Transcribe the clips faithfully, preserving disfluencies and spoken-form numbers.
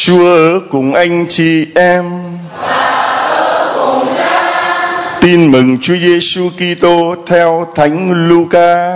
Chúa ở cùng anh chị em. Tin mừng Chúa Giêsu Kitô theo Thánh Luca.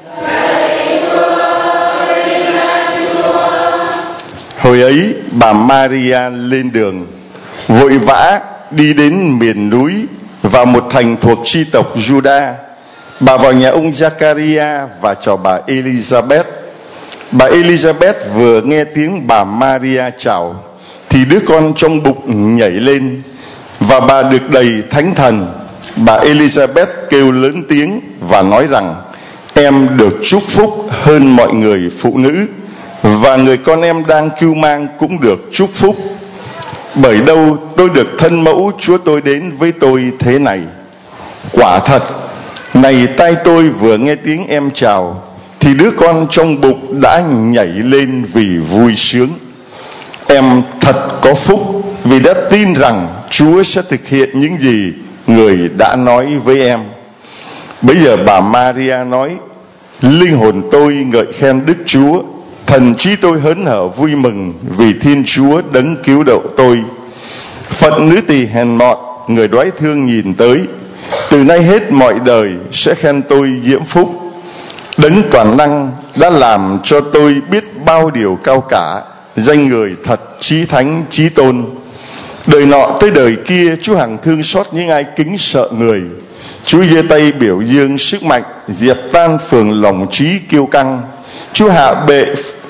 Hồi ấy bà Maria lên đường, vội vã đi đến miền núi vào một thành thuộc chi tộc Juda. Bà vào nhà ông Zachariah và chào bà Elizabeth. Bà Elizabeth vừa nghe tiếng bà Maria chào thì đứa con trong bụng nhảy lên, và bà được đầy Thánh Thần. Bà Elizabeth kêu lớn tiếng và nói rằng: em được chúc phúc hơn mọi người phụ nữ, và người con em đang cưu mang cũng được chúc phúc. Bởi đâu tôi được thân mẫu Chúa tôi đến với tôi thế này? Quả thật, này tai tôi vừa nghe tiếng em chào thì đứa con trong bụng đã nhảy lên vì vui sướng. Em thật có phúc vì đã tin rằng Chúa sẽ thực hiện những gì người đã nói với em. Bây giờ bà Maria nói: linh hồn tôi ngợi khen Đức Chúa, thần trí tôi hớn hở vui mừng vì Thiên Chúa đấng cứu độ tôi. Phận nữ tỳ hèn mọn người đoái thương nhìn tới, từ nay hết mọi đời sẽ khen tôi diễm phúc. Đấng toàn năng đã làm cho tôi biết bao điều cao cả, danh người thật chí thánh chí tôn. Đời nọ tới đời kia, Chúa hằng thương xót những ai kính sợ người. Chúa giơ tay biểu dương sức mạnh, diệt tan phường lòng trí kiêu căng. Chúa hạ bệ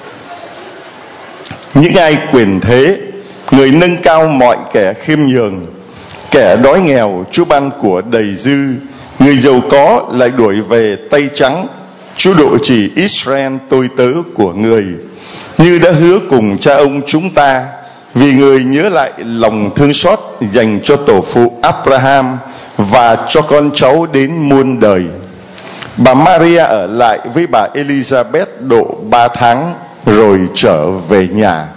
những ai quyền thế, người nâng cao mọi kẻ khiêm nhường. Kẻ đói nghèo Chúa ban của đầy dư, người giàu có lại đuổi về tay trắng. Chúa độ trì Israel tôi tớ của người, như đã hứa cùng cha ông chúng ta, vì người nhớ lại lòng thương xót dành cho tổ phụ Abraham và cho con cháu đến muôn đời. Bà Maria ở lại với bà Elizabeth độ ba tháng rồi trở về nhà.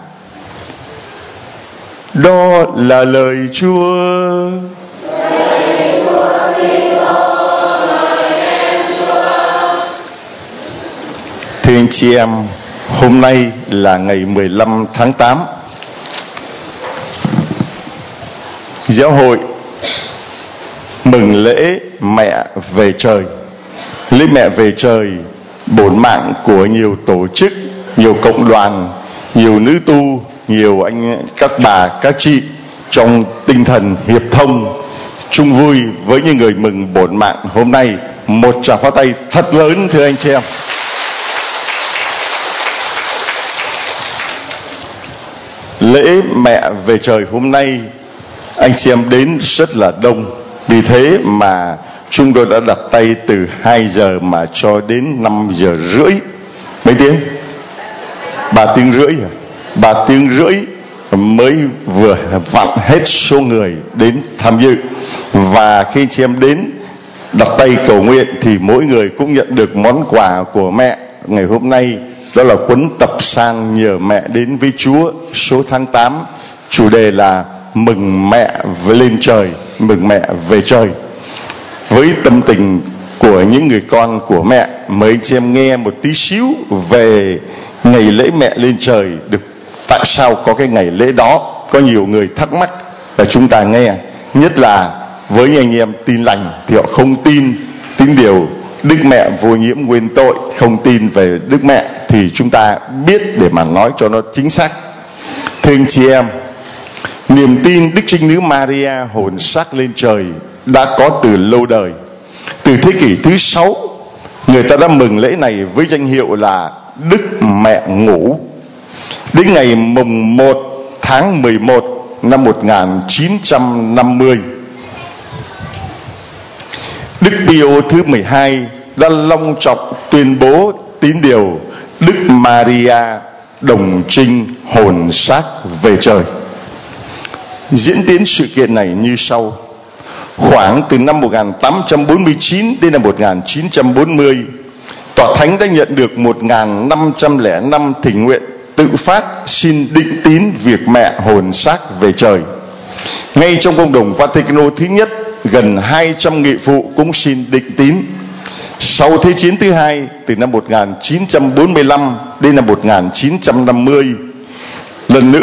Đó là lời Chúa. Thưa anh chị em, hôm nay là ngày mười lăm tháng tám. Giáo hội mừng lễ mẹ về trời. Lễ mẹ về trời bổn mạng của nhiều tổ chức, nhiều cộng đoàn, nhiều nữ tu, nhiều anh các bà các chị trong tinh thần hiệp thông chung vui với những người mừng bổn mạng hôm nay. Một tràng pháo tay thật lớn thưa anh chị em. Lễ mẹ về trời hôm nay anh chị em đến rất là đông, vì thế mà chúng tôi đã đặt tay từ hai giờ mà cho đến năm giờ rưỡi. Mấy tiếng? Ba tiếng rưỡi à? Ba tiếng rưỡi mới vừa vặn hết số người đến tham dự. Và khi anh chị em đến đặt tay cầu nguyện thì mỗi người cũng nhận được món quà của mẹ ngày hôm nay. Đó là cuốn tập san nhờ mẹ đến với Chúa số tháng tám. Chủ đề là mừng mẹ lên trời, mừng mẹ về trời. Với tâm tình của những người con của mẹ, mời anh chị em nghe một tí xíu về ngày lễ mẹ lên trời. Được tại sao có cái ngày lễ đó? Có nhiều người thắc mắc là chúng ta nghe. Nhất là với những anh em tin lành thì họ không tin tín điều Đức Mẹ vô nhiễm nguyên tội, không tin về Đức Mẹ, thì chúng ta biết để mà nói cho nó chính xác. Thưa anh chị em, niềm tin Đức Trinh Nữ Maria hồn xác lên trời đã có từ lâu đời. Từ thế kỷ thứ sáu, người ta đã mừng lễ này với danh hiệu là Đức Mẹ Ngủ. Đến ngày mùng một tháng mười một năm một nghìn chín trăm năm mươi, Đức Pio thứ mười hai đã long trọng tuyên bố tín điều Đức Maria đồng trinh hồn xác về trời. Diễn tiến sự kiện này như sau. Khoảng từ năm một nghìn tám trăm bốn mươi chín đến năm một nghìn chín trăm bốn mươi, Tòa Thánh đã nhận được một nghìn năm trăm lẻ năm thỉnh nguyện tự phát xin định tín việc mẹ hồn xác về trời. Ngay trong công đồng Vaticano thứ nhất, gần hai trăm nghị phụ cũng xin định tín. Sau Thế chiến thứ hai, từ năm một nghìn chín trăm bốn mươi lăm đến năm một nghìn chín trăm năm mươi, lần nữa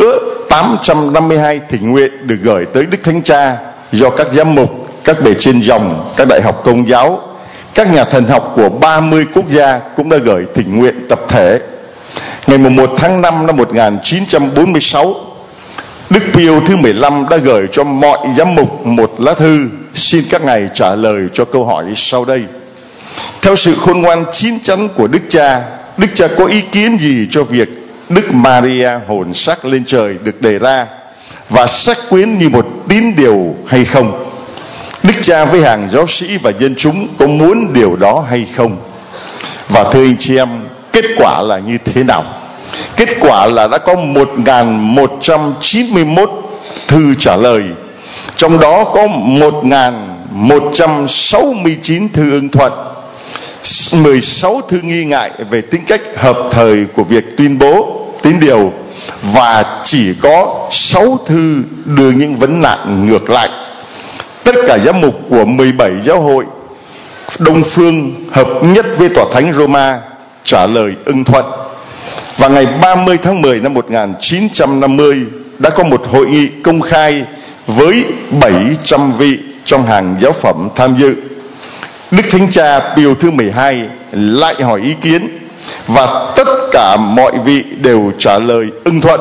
tám trăm năm mươi hai thỉnh nguyện được gửi tới Đức Thánh Cha do các giám mục, các bề trên dòng, các đại học Công giáo, các nhà thần học của ba mươi quốc gia cũng đã gửi thỉnh nguyện tập thể. Ngày mùng một tháng năm năm một nghìn chín trăm bốn mươi sáu, Đức Pio thứ mười lăm đã gửi cho mọi giám mục một lá thư xin các ngài trả lời cho câu hỏi sau đây. Theo sự khôn ngoan chín chắn của Đức Cha, Đức Cha có ý kiến gì cho việc Đức Maria hồn xác lên trời được đề ra và xác quyến như một tín điều hay không? Đức Cha với hàng giáo sĩ và dân chúng có muốn điều đó hay không? Và thưa anh chị em, kết quả là như thế nào? Kết quả là đã có một nghìn một trăm chín mươi mốt thư trả lời, trong đó có một nghìn một trăm sáu mươi chín thư ưng thuận, mười sáu thư nghi ngại về tính cách hợp thời của việc tuyên bố tín điều, và chỉ có sáu thư đưa những vấn nạn ngược lại. Tất cả giám mục của mười bảy giáo hội Đông Phương hợp nhất với Tòa Thánh Roma trả lời ưng thuận. Và ngày ba mươi tháng mười năm một nghìn chín trăm năm mươi đã có một hội nghị công khai với bảy trăm vị trong hàng giáo phẩm tham dự. Đức Thánh Cha Pio thứ mười hai lại hỏi ý kiến và tất cả mọi vị đều trả lời ưng thuận.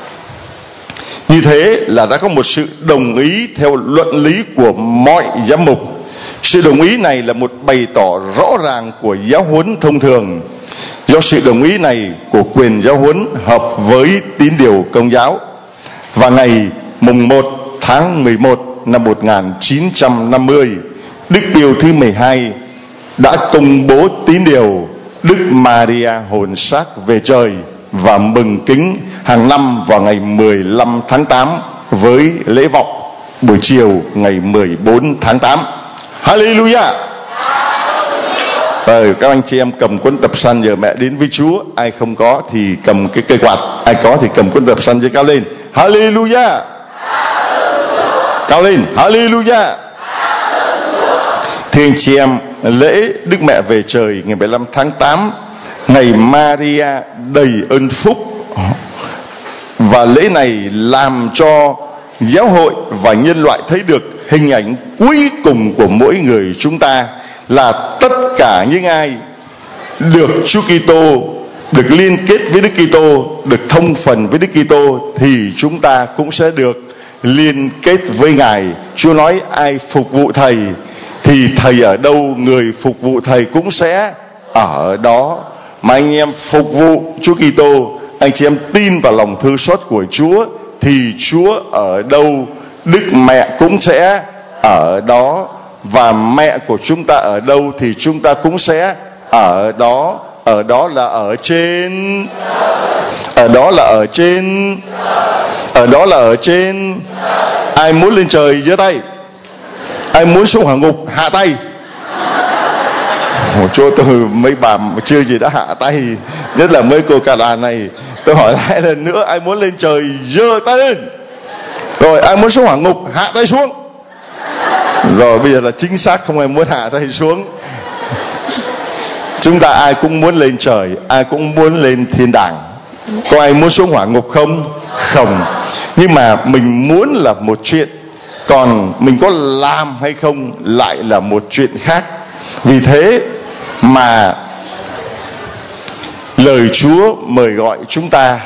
Như thế là đã có một sự đồng ý theo luận lý của mọi giám mục. Sự đồng ý này là một bày tỏ rõ ràng của giáo huấn thông thường. Do sự đồng ý này của quyền giáo huấn hợp với tín điều Công giáo. Và ngày mùng một tháng mười một năm một nghìn chín trăm năm mươi, Đức Pio thứ mười hai đã công bố tín điều Đức Maria hồn xác về trời và mừng kính hàng năm vào ngày mười lăm tháng tám với lễ vọng buổi chiều ngày mười bốn tháng tám. Hallelujah. Rồi các anh chị em cầm cuốn tập san giờ mẹ đến với Chúa. Ai không có thì cầm cái cây quạt, ai có thì cầm cuốn tập san giơ cao lên. Hallelujah. Cao lên. Hallelujah. Thưa anh chị em, lễ Đức Mẹ về trời ngày mười lăm tháng tám, ngày Maria đầy ơn phúc, và lễ này làm cho giáo hội và nhân loại thấy được hình ảnh cuối cùng của mỗi người chúng ta là tất cả những ai được Chúa Kitô, được liên kết với Đức Kitô, được thông phần với Đức Kitô thì chúng ta cũng sẽ được liên kết với Ngài. Chúa nói ai phục vụ Thầy thì Thầy ở đâu, người phục vụ Thầy cũng sẽ ở đó. Mà anh em phục vụ Chúa Kitô, anh chị em tin vào lòng thương xót của Chúa thì Chúa ở đâu, Đức Mẹ cũng sẽ ở đó. Và mẹ của chúng ta ở đâu thì chúng ta cũng sẽ ở đó. Ở đó là ở trên. Ở đó là ở trên. Ở đó là ở trên. Ai muốn lên trời giơ tay. Ai muốn xuống hỏa ngục hạ tay. Ồ, Chúa, tôi mấy bà chưa gì đã hạ tay, nhất là mấy cô cà đàn này. Tôi hỏi lại lần nữa, ai muốn lên trời giơ tay lên. Rồi ai muốn xuống hỏa ngục hạ tay xuống. Rồi bây giờ là chính xác, không ai muốn hạ tay xuống. Chúng ta ai cũng muốn lên trời, ai cũng muốn lên thiên đàng. Có ai muốn xuống hỏa ngục không? Không. Nhưng mà mình muốn là một chuyện, còn mình có làm hay không lại là một chuyện khác. Vì thế mà lời Chúa mời gọi chúng ta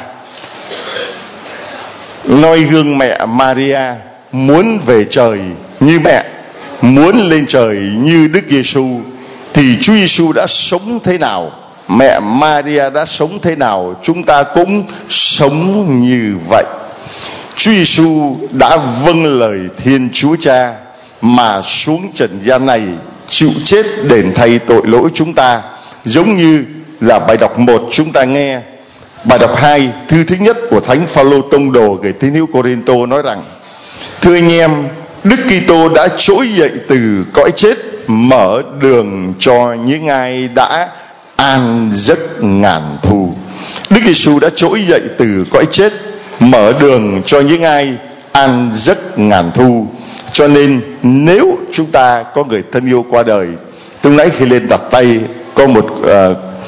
noi gương mẹ Maria, muốn về trời như mẹ, muốn lên trời như Đức Giêsu. Thì Chúa Giêsu đã sống thế nào, mẹ Maria đã sống thế nào, chúng ta cũng sống như vậy. Chúa Giêsu đã vâng lời Thiên Chúa Cha mà xuống trần gian này chịu chết đền thay tội lỗi chúng ta, giống như là bài đọc một chúng ta nghe. Bài đọc hai, thư thứ nhất của Thánh Phaolô tông đồ gửi tín hữu Cô-rinh-tô nói rằng: thưa anh em, Đức Kitô đã trỗi dậy từ cõi chết, mở đường cho những ai đã an giấc ngàn thu. Đức Giêsu đã trỗi dậy từ cõi chết, mở đường cho những ai an giấc ngàn thu. Cho nên nếu chúng ta có người thân yêu qua đời, tôi nãy khi lên đặt tay có một uh,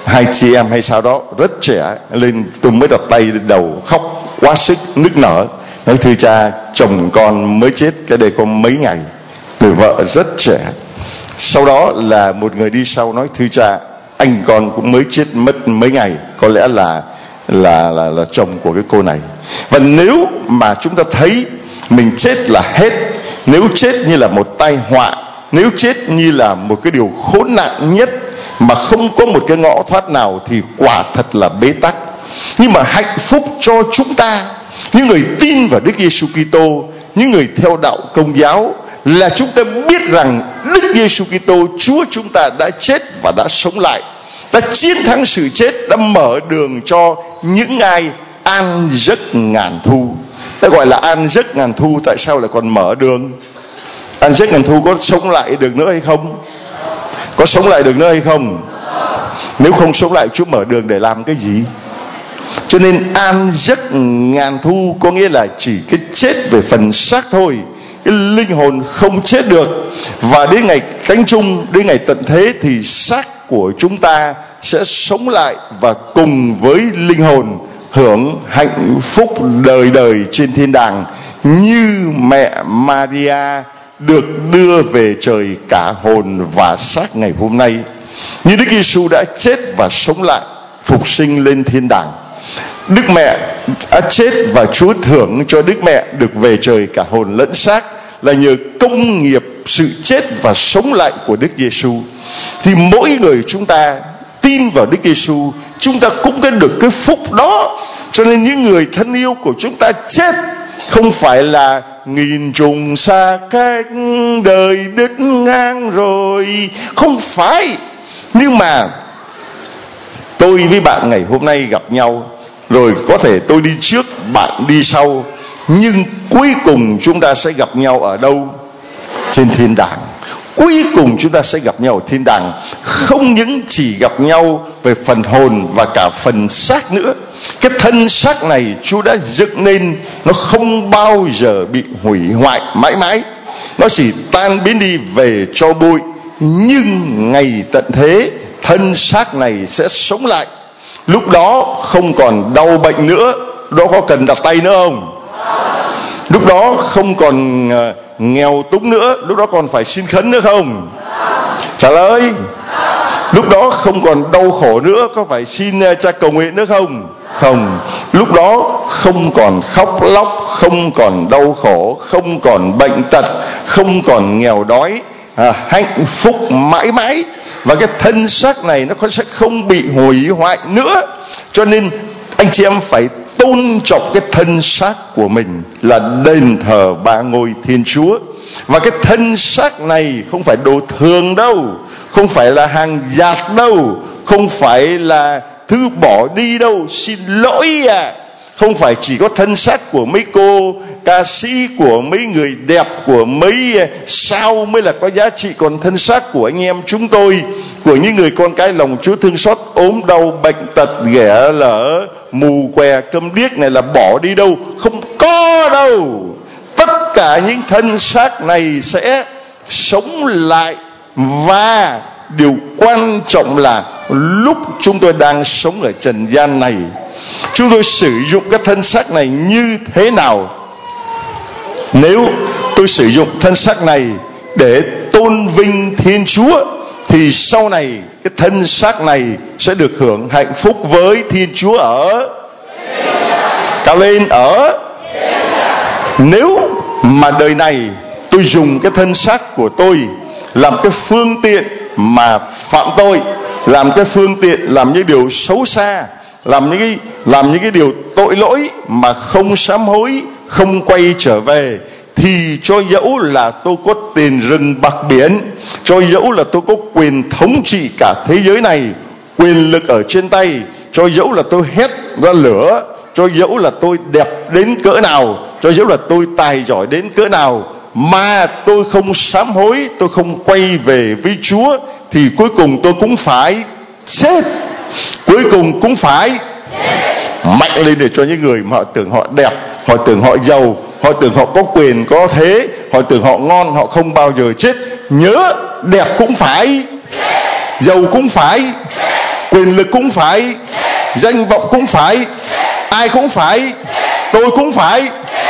hai chị em hay sao đó rất trẻ lên, tôi mới đặt tay lên đầu khóc quá sức nức nở, nói thưa cha, chồng con mới chết cái đây có mấy ngày, người vợ rất trẻ. Sau đó là một người đi sau nói thưa cha, anh con cũng mới chết mất mấy ngày, có lẽ là là là là chồng của cái cô này. Và nếu mà chúng ta thấy mình chết là hết, nếu chết như là một tai họa, nếu chết như là một cái điều khốn nạn nhất mà không có một cái ngõ thoát nào, thì quả thật là bế tắc. Nhưng mà hạnh phúc cho chúng ta, những người tin vào Đức Giêsu Kitô, những người theo đạo Công giáo, là chúng ta biết rằng Đức Giêsu Kitô Chúa chúng ta đã chết và đã sống lại, đã chiến thắng sự chết, đã mở đường cho những ai an giấc ngàn thu. Đã gọi là an giấc ngàn thu, tại sao lại còn mở đường? An giấc ngàn thu có sống lại được nữa hay không? Có sống lại được nữa hay không? Nếu không sống lại, Chúa mở đường để làm cái gì? Cho nên an giấc ngàn thu có nghĩa là chỉ cái chết về phần xác thôi, cái linh hồn không chết được. Và đến ngày cánh chung, đến ngày tận thế, thì xác của chúng ta sẽ sống lại và cùng với linh hồn hưởng hạnh phúc đời đời trên thiên đàng, như mẹ Maria được đưa về trời cả hồn và xác ngày hôm nay. Như Đức Giêsu đã chết và sống lại, phục sinh lên thiên đàng, Đức Mẹ đã chết và Chúa thưởng cho Đức Mẹ được về trời cả hồn lẫn xác, là nhờ công nghiệp sự chết và sống lại của Đức Giêsu. Thì mỗi người chúng ta tin vào Đức Giêsu, chúng ta cũng có được cái phúc đó. Cho nên những người thân yêu của chúng ta chết không phải là nghìn trùng xa cách, đời đứt ngang rồi, không phải. Nhưng mà tôi với bạn ngày hôm nay gặp nhau, rồi có thể tôi đi trước, bạn đi sau, nhưng cuối cùng chúng ta sẽ gặp nhau ở đâu? Trên thiên đàng. Cuối cùng chúng ta sẽ gặp nhau ở thiên đàng. Không những chỉ gặp nhau về phần hồn và cả phần xác nữa. Cái thân xác này Chúa đã dựng nên, nó không bao giờ bị hủy hoại mãi mãi, nó chỉ tan biến đi về tro bụi. Nhưng ngày tận thế, thân xác này sẽ sống lại. Lúc đó không còn đau bệnh nữa. Đó có cần đặt tay nữa không? Lúc đó không còn uh, nghèo túng nữa. Lúc đó còn phải xin khấn nữa không? Trả lời. Lúc đó không còn đau khổ nữa. Có phải xin uh, cha cầu nguyện nữa không? Không. Lúc đó không còn khóc lóc, không còn đau khổ, không còn bệnh tật, không còn nghèo đói, à, hạnh phúc mãi mãi. Và cái thân xác này nó sẽ không bị hủy hoại nữa. Cho nên anh chị em phải tôn trọng cái thân xác của mình, là đền thờ ba ngôi Thiên Chúa. Và cái thân xác này không phải đồ thường đâu, không phải là hàng dạt đâu, không phải là thứ bỏ đi đâu. Xin lỗi à, không phải chỉ có thân xác của mấy cô ca sĩ, của mấy người đẹp, của mấy sao mới là có giá trị. Còn thân xác của anh em chúng tôi, của những người con cái lòng Chúa thương xót, ốm đau, bệnh tật, ghẻ lở, mù què, câm điếc này là bỏ đi đâu? Không có đâu. Tất cả những thân xác này sẽ sống lại. Và điều quan trọng là lúc chúng tôi đang sống ở trần gian này, chúng tôi sử dụng cái thân xác này như thế nào? Nếu tôi sử dụng thân xác này để tôn vinh Thiên Chúa, thì sau này cái thân xác này sẽ được hưởng hạnh phúc với Thiên Chúa ở cao lên ở. Nếu mà đời này tôi dùng cái thân xác của tôi làm cái phương tiện mà phạm tội, làm cái phương tiện làm những điều xấu xa, làm những cái làm những cái điều tội lỗi mà không sám hối, không quay trở về, thì cho dẫu là tôi có tiền rừng bạc biển, cho dẫu là tôi có quyền thống trị cả thế giới này, quyền lực ở trên tay, cho dẫu là tôi hét ra lửa, cho dẫu là tôi đẹp đến cỡ nào, cho dẫu là tôi tài giỏi đến cỡ nào, mà tôi không sám hối, tôi không quay về với Chúa, thì cuối cùng tôi cũng phải chết. Cuối cùng cũng phải mạnh lên, để cho những người mà họ tưởng họ đẹp, họ tưởng họ giàu, họ tưởng họ có quyền có thế, họ tưởng họ ngon, họ không bao giờ chết. Nhớ, đẹp cũng phải, giàu cũng phải, quyền lực cũng phải, danh vọng cũng phải, ai cũng phải, tôi cũng phải.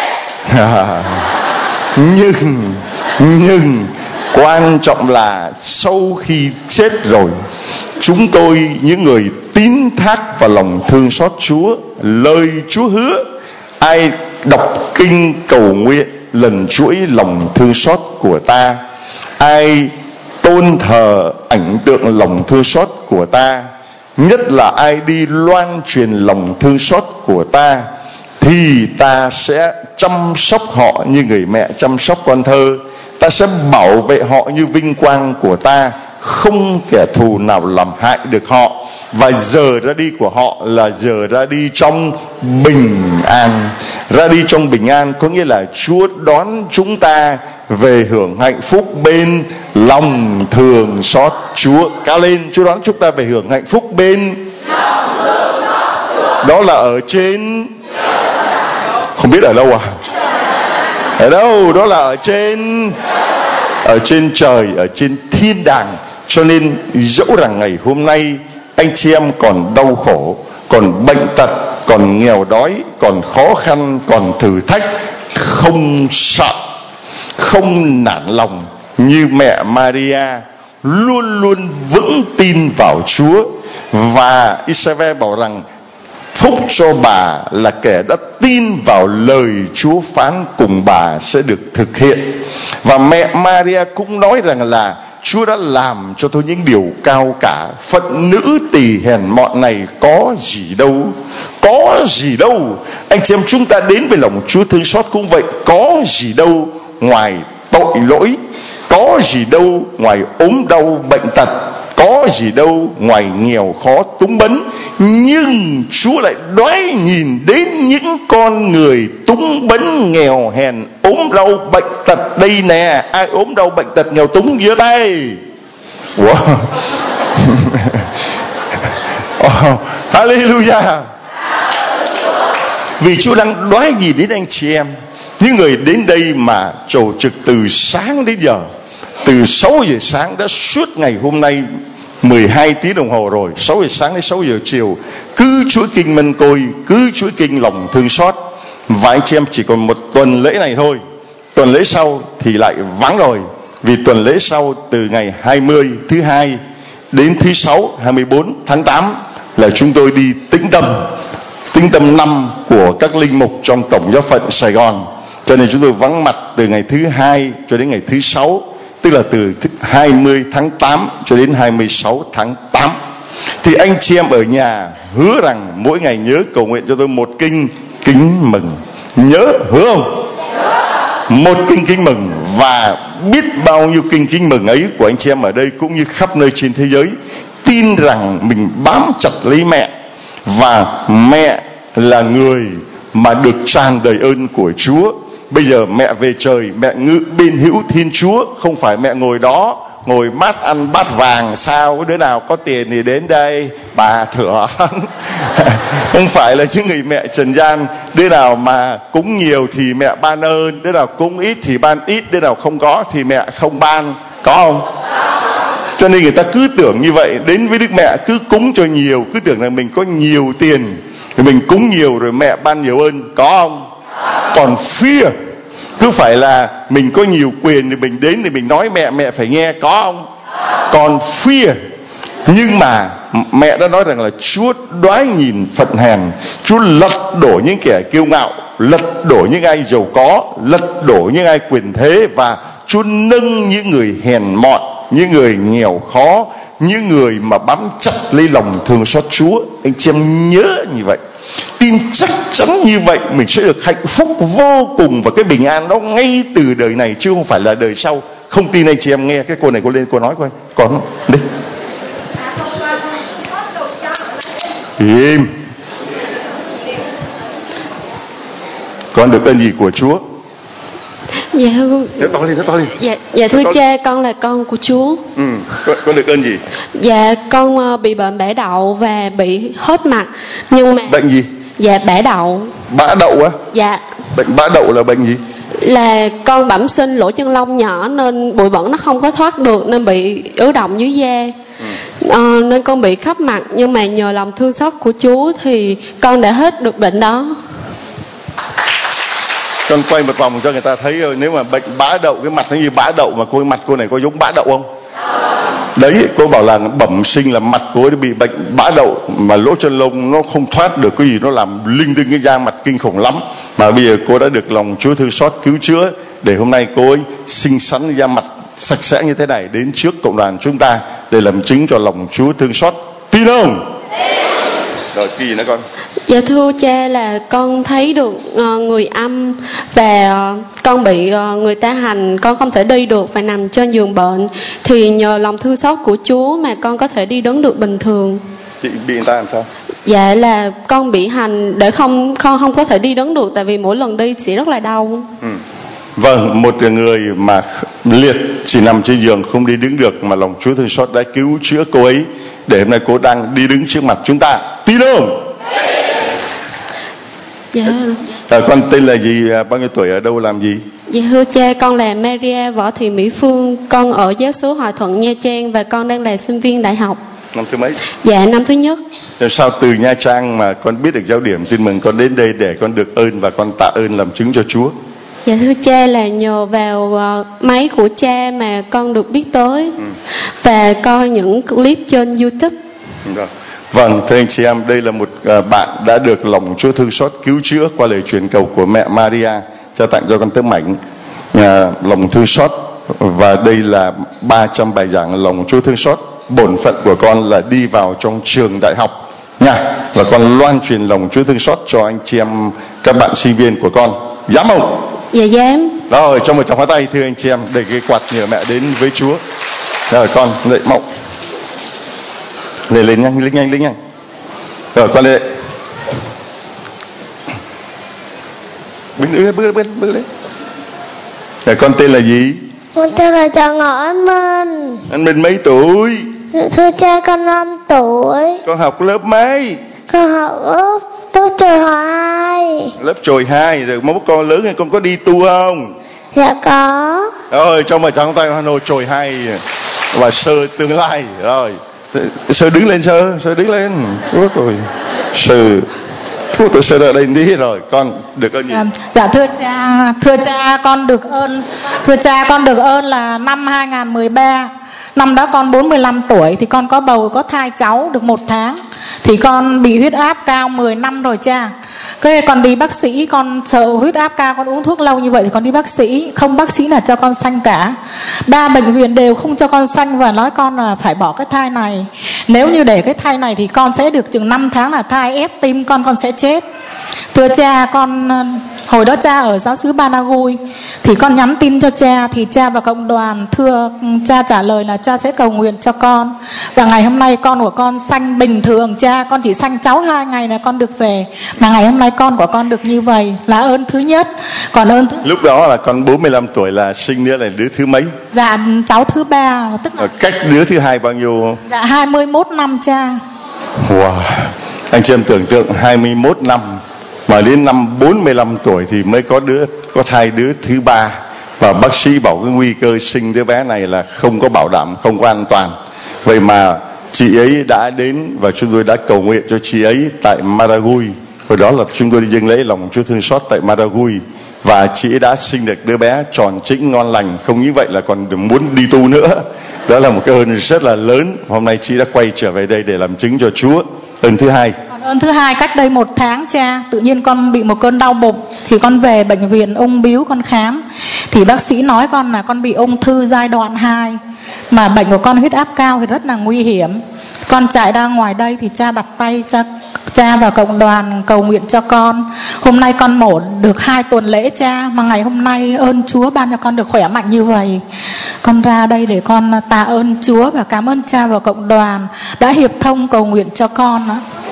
nhưng nhưng quan trọng là sau khi chết rồi, chúng tôi những người tín thác vào lòng thương xót Chúa, lời Chúa hứa, ai đọc kinh cầu nguyện lần chuỗi lòng thương xót của ta, ai tôn thờ ảnh tượng lòng thương xót của ta, nhất là ai đi loan truyền lòng thương xót của ta, thì ta sẽ chăm sóc họ như người mẹ chăm sóc con thơ. Ta sẽ bảo vệ họ như vinh quang của ta, không kẻ thù nào làm hại được họ. Và giờ ra đi của họ là giờ ra đi trong bình an. Ra đi trong bình an có nghĩa là Chúa đón chúng ta về hưởng hạnh phúc bên lòng thương xót Chúa. Cao lên, Chúa đón chúng ta về hưởng hạnh phúc bên lòng thương xót Chúa. Đó là ở trên, không biết ở đâu à? Ở đâu? Đó là ở trên, ở trên trời, ở trên thiên đàng. Cho nên dẫu rằng ngày hôm nay anh chị em còn đau khổ, còn bệnh tật, còn nghèo đói, còn khó khăn, còn thử thách, không sợ, không nản lòng, như mẹ Maria luôn luôn vững tin vào Chúa. Và Isaiah bảo rằng phúc cho bà là kẻ đã tin vào lời Chúa phán cùng bà sẽ được thực hiện. Và mẹ Maria cũng nói rằng là Chúa đã làm cho tôi những điều cao cả, phận nữ tỳ hèn mọn này có gì đâu, có gì đâu. Anh chị em, chúng ta đến với lòng Chúa thương xót cũng vậy, có gì đâu ngoài tội lỗi, có gì đâu ngoài ốm đau bệnh tật, có gì đâu ngoài nghèo khó túng bấn. Nhưng Chúa lại đoái nhìn đến những con người túng bấn, nghèo hèn, ốm đau bệnh tật đây nè. Ai ốm đau bệnh tật nghèo túng giơ tay. Wow. Oh, hallelujah. Vì Chúa đang đoái nhìn đến anh chị em, những người đến đây mà trầu trực từ sáng đến giờ, từ sáu giờ sáng đã suốt ngày hôm nay mười hai tiếng đồng hồ rồi, sáu giờ sáng đến sáu giờ chiều, cứ chuỗi kinh Mân Côi, cứ chuỗi kinh lòng thương xót. Và anh chị em chỉ còn một tuần lễ này thôi, tuần lễ sau thì lại vắng rồi. Vì tuần lễ sau từ ngày hai mươi thứ hai đến thứ sáu hai mươi bốn tháng tám là chúng tôi đi tĩnh tâm, tĩnh tâm năm của các linh mục trong Tổng giáo phận Sài Gòn. Cho nên chúng tôi vắng mặt từ ngày thứ hai cho đến ngày thứ sáu, tức là từ hai mươi tháng tám cho đến hai mươi sáu tháng tám. Thì anh chị em ở nhà hứa rằng mỗi ngày nhớ cầu nguyện cho tôi một kinh kính mừng. Nhớ, hứa không? Một kinh kính mừng. Và biết bao nhiêu kinh kính mừng ấy của anh chị em ở đây cũng như khắp nơi trên thế giới tin rằng mình bám chặt lấy mẹ, và mẹ là người mà được tràn đầy ơn của Chúa. Bây giờ mẹ về trời, mẹ ngự bên hữu Thiên Chúa, không phải mẹ ngồi đó, ngồi bát ăn bát vàng, sao đứa nào có tiền thì đến đây bà thưởng. Không phải là những người mẹ trần gian, đứa nào mà cúng nhiều thì mẹ ban ơn, đứa nào cúng ít thì ban ít, đứa nào không có thì mẹ không ban, có không? Cho nên người ta cứ tưởng như vậy, đến với Đức Mẹ cứ cúng cho nhiều, cứ tưởng là mình có nhiều tiền thì mình cúng nhiều rồi mẹ ban nhiều ơn, có không? Còn fear, cứ phải là mình có nhiều quyền thì mình đến thì mình nói mẹ, mẹ phải nghe, có không? Còn fear, nhưng mà mẹ đã nói rằng là Chúa đoái nhìn phận hèn, Chúa lật đổ những kẻ kiêu ngạo, lật đổ những ai giàu có, lật đổ những ai quyền thế, và Chúa nâng những người hèn mọn, những người nghèo khó, những người mà bám chặt lấy lòng thương xót Chúa. Anh chị em nhớ như vậy, tin chắc chắn như vậy, mình sẽ được hạnh phúc vô cùng và cái bình an đó ngay từ đời này chứ không phải là đời sau. Không tin anh chị em nghe cái cô này, cô lên cô nói coi, con đi im. Con được ơn gì của Chúa? Dạ nói to đi, nói to đi. Dạ, dạ thưa cha, con là con của Chúa. Ừ, con, con được ơn gì? Dạ con uh, bị bệnh bã đậu và bị hết mặt. Nhưng mà bệnh gì? Dạ bã đậu. Bã đậu á? Dạ. Bệnh bã đậu là bệnh gì? Là con bẩm sinh lỗ chân lông nhỏ nên bụi bẩn nó không có thoát được nên bị ứ động dưới da. Ừ. Ờ, nên con bị khắp mặt, nhưng mà nhờ lòng thương xót của Chúa thì con đã hết được bệnh đó. Con quay một vòng cho người ta thấy, nếu mà bệnh bã đậu, cái mặt nó như bã đậu, mà cô mặt cô này có giống bã đậu không? Đấy, cô bảo là bẩm sinh là mặt cô ấy bị bệnh bã đậu, mà lỗ chân lông nó không thoát được, cái gì nó làm linh tinh cái da mặt kinh khủng lắm. Mà bây giờ cô đã được lòng Chúa thương xót cứu chữa, để hôm nay cô ấy xinh xắn da mặt sạch sẽ như thế này đến trước cộng đoàn chúng ta để làm chứng cho lòng Chúa thương xót. Tin không? Rồi kỳ nữa con. Dạ thưa cha, là con thấy được uh, người âm, và uh, con bị uh, người ta hành, con không thể đi được, phải nằm trên giường bệnh. Thì nhờ lòng thương xót của Chúa mà con có thể đi đứng được bình thường. Chị bị người ta làm sao? Dạ là con bị hành để không con không có thể đi đứng được, tại vì mỗi lần đi sẽ rất là đau. Ừ. Vâng, một người mà liệt chỉ nằm trên giường không đi đứng được, mà lòng Chúa thương xót đã cứu chữa cô ấy, để hôm nay cô đang đi đứng trước mặt chúng ta. Tin không? Dạ. À, con tên là gì, bao nhiêu tuổi, ở đâu làm gì? Dạ thưa cha, con là Maria Võ Thị Mỹ Phương, con ở giáo xứ Hòa Thuận Nha Trang, và con đang là sinh viên đại học. Năm thứ mấy? Dạ năm thứ nhất. Làm sao từ Nha Trang mà con biết được giáo điểm? Tin mừng con đến đây để con được ơn và con tạ ơn làm chứng cho Chúa. Dạ thưa cha, là nhờ vào uh, máy của cha mà con được biết tới, ừ. và coi những clip trên YouTube. Rồi. Vâng, thưa anh chị em, đây là một uh, bạn đã được lòng Chúa thương xót cứu chữa qua lời truyền cầu của mẹ Maria trao tặng cho con tấm ảnh uh, lòng thương xót, và đây là ba trăm bài giảng lòng Chúa thương xót. Bổn phận của con là đi vào trong trường đại học nha, và con loan truyền lòng Chúa thương xót cho anh chị em, các bạn sinh viên của con. Dám không? Dạ dám. Rồi, cho một tràng pháo tay thưa anh chị em, để cái quạt nhờ mẹ đến với Chúa. Rồi con dậy mộng, lên lên nhanh, lên nhanh, lên nhanh. Rồi con lên. Bước lên, bước lên, bước lên. Rồi con tên là gì? Con tên là Trần Ngọc Anh Minh. Anh Minh mấy tuổi? Thưa cha, con năm tuổi. Con học lớp mấy? Con học lớp lớp chồi hai. Lớp chồi hai. Rồi mốt con lớn thì con có đi tu không? Dạ có. Rồi cho một tràng tay Hà Nội chồi hai và Sơ tương lai. Rồi Sơ đứng lên, Sơ Sơ đứng lên. Ôi rồi Sơ tôi Sơ ở đây đi. Rồi con được ơn gì? Dạ, dạ thưa cha, thưa cha con được ơn, thưa cha con được ơn là năm hai không một ba, năm đó con bốn mươi lăm tuổi, thì con có bầu có thai cháu được một tháng, thì con bị huyết áp cao mười năm rồi cha. Cái con đi bác sĩ, con sợ huyết áp cao, con uống thuốc lâu như vậy thì con đi bác sĩ, không bác sĩ nào cho con sanh cả. Ba bệnh viện đều không cho con sanh và nói con là phải bỏ cái thai này. Nếu như để cái thai này thì con sẽ được chừng năm tháng là thai ép tim con, con sẽ chết. Thưa cha, con hồi đó cha ở giáo xứ Banagui, thì con nhắn tin cho cha, thì cha và cộng đoàn thưa cha trả lời là cha sẽ cầu nguyện cho con. Và ngày hôm nay con của con sanh bình thường cha, con chỉ sanh cháu hai ngày là con được về, mà ngày hôm nay con của con được như vậy là ơn thứ nhất. Còn ơn thứ... Lúc đó là con bốn mươi lăm tuổi, là sinh nữa là đứa thứ mấy? Dạ cháu thứ ba, tức là... Cách đứa thứ hai bao nhiêu? Dạ hai mươi mốt năm cha. Wow, anh chị em tưởng tượng hai mươi mốt năm mà đến năm bốn mươi lăm tuổi thì mới có đứa có thai đứa thứ ba, và bác sĩ bảo cái nguy cơ sinh đứa bé này là không có bảo đảm, không có an toàn. Vậy mà chị ấy đã đến và chúng tôi đã cầu nguyện cho chị ấy tại Maragui. Hồi đó là chúng tôi đi dâng lễ lòng Chúa thương xót tại Maragui, và chị ấy đã sinh được đứa bé tròn trĩnh ngon lành. Không như vậy là còn muốn đi tu nữa. Đó là một cái ơn rất là lớn. Hôm nay chị đã quay trở về đây để làm chứng cho Chúa. Ơn thứ hai. Còn ơn thứ hai, cách đây một tháng cha, tự nhiên con bị một cơn đau bụng, thì con về bệnh viện ung bướu con khám, thì bác sĩ nói con là con bị ung thư giai đoạn hai, mà bệnh của con huyết áp cao thì rất là nguy hiểm. Con chạy ra ngoài đây thì cha đặt tay cha cha và cộng đoàn cầu nguyện cho con. Hôm nay con mổ được hai tuần lễ cha, mà ngày hôm nay ơn Chúa ban cho con được khỏe mạnh như vậy. Con ra đây để con tạ ơn Chúa và cảm ơn cha và cộng đoàn đã hiệp thông cầu nguyện cho con đó.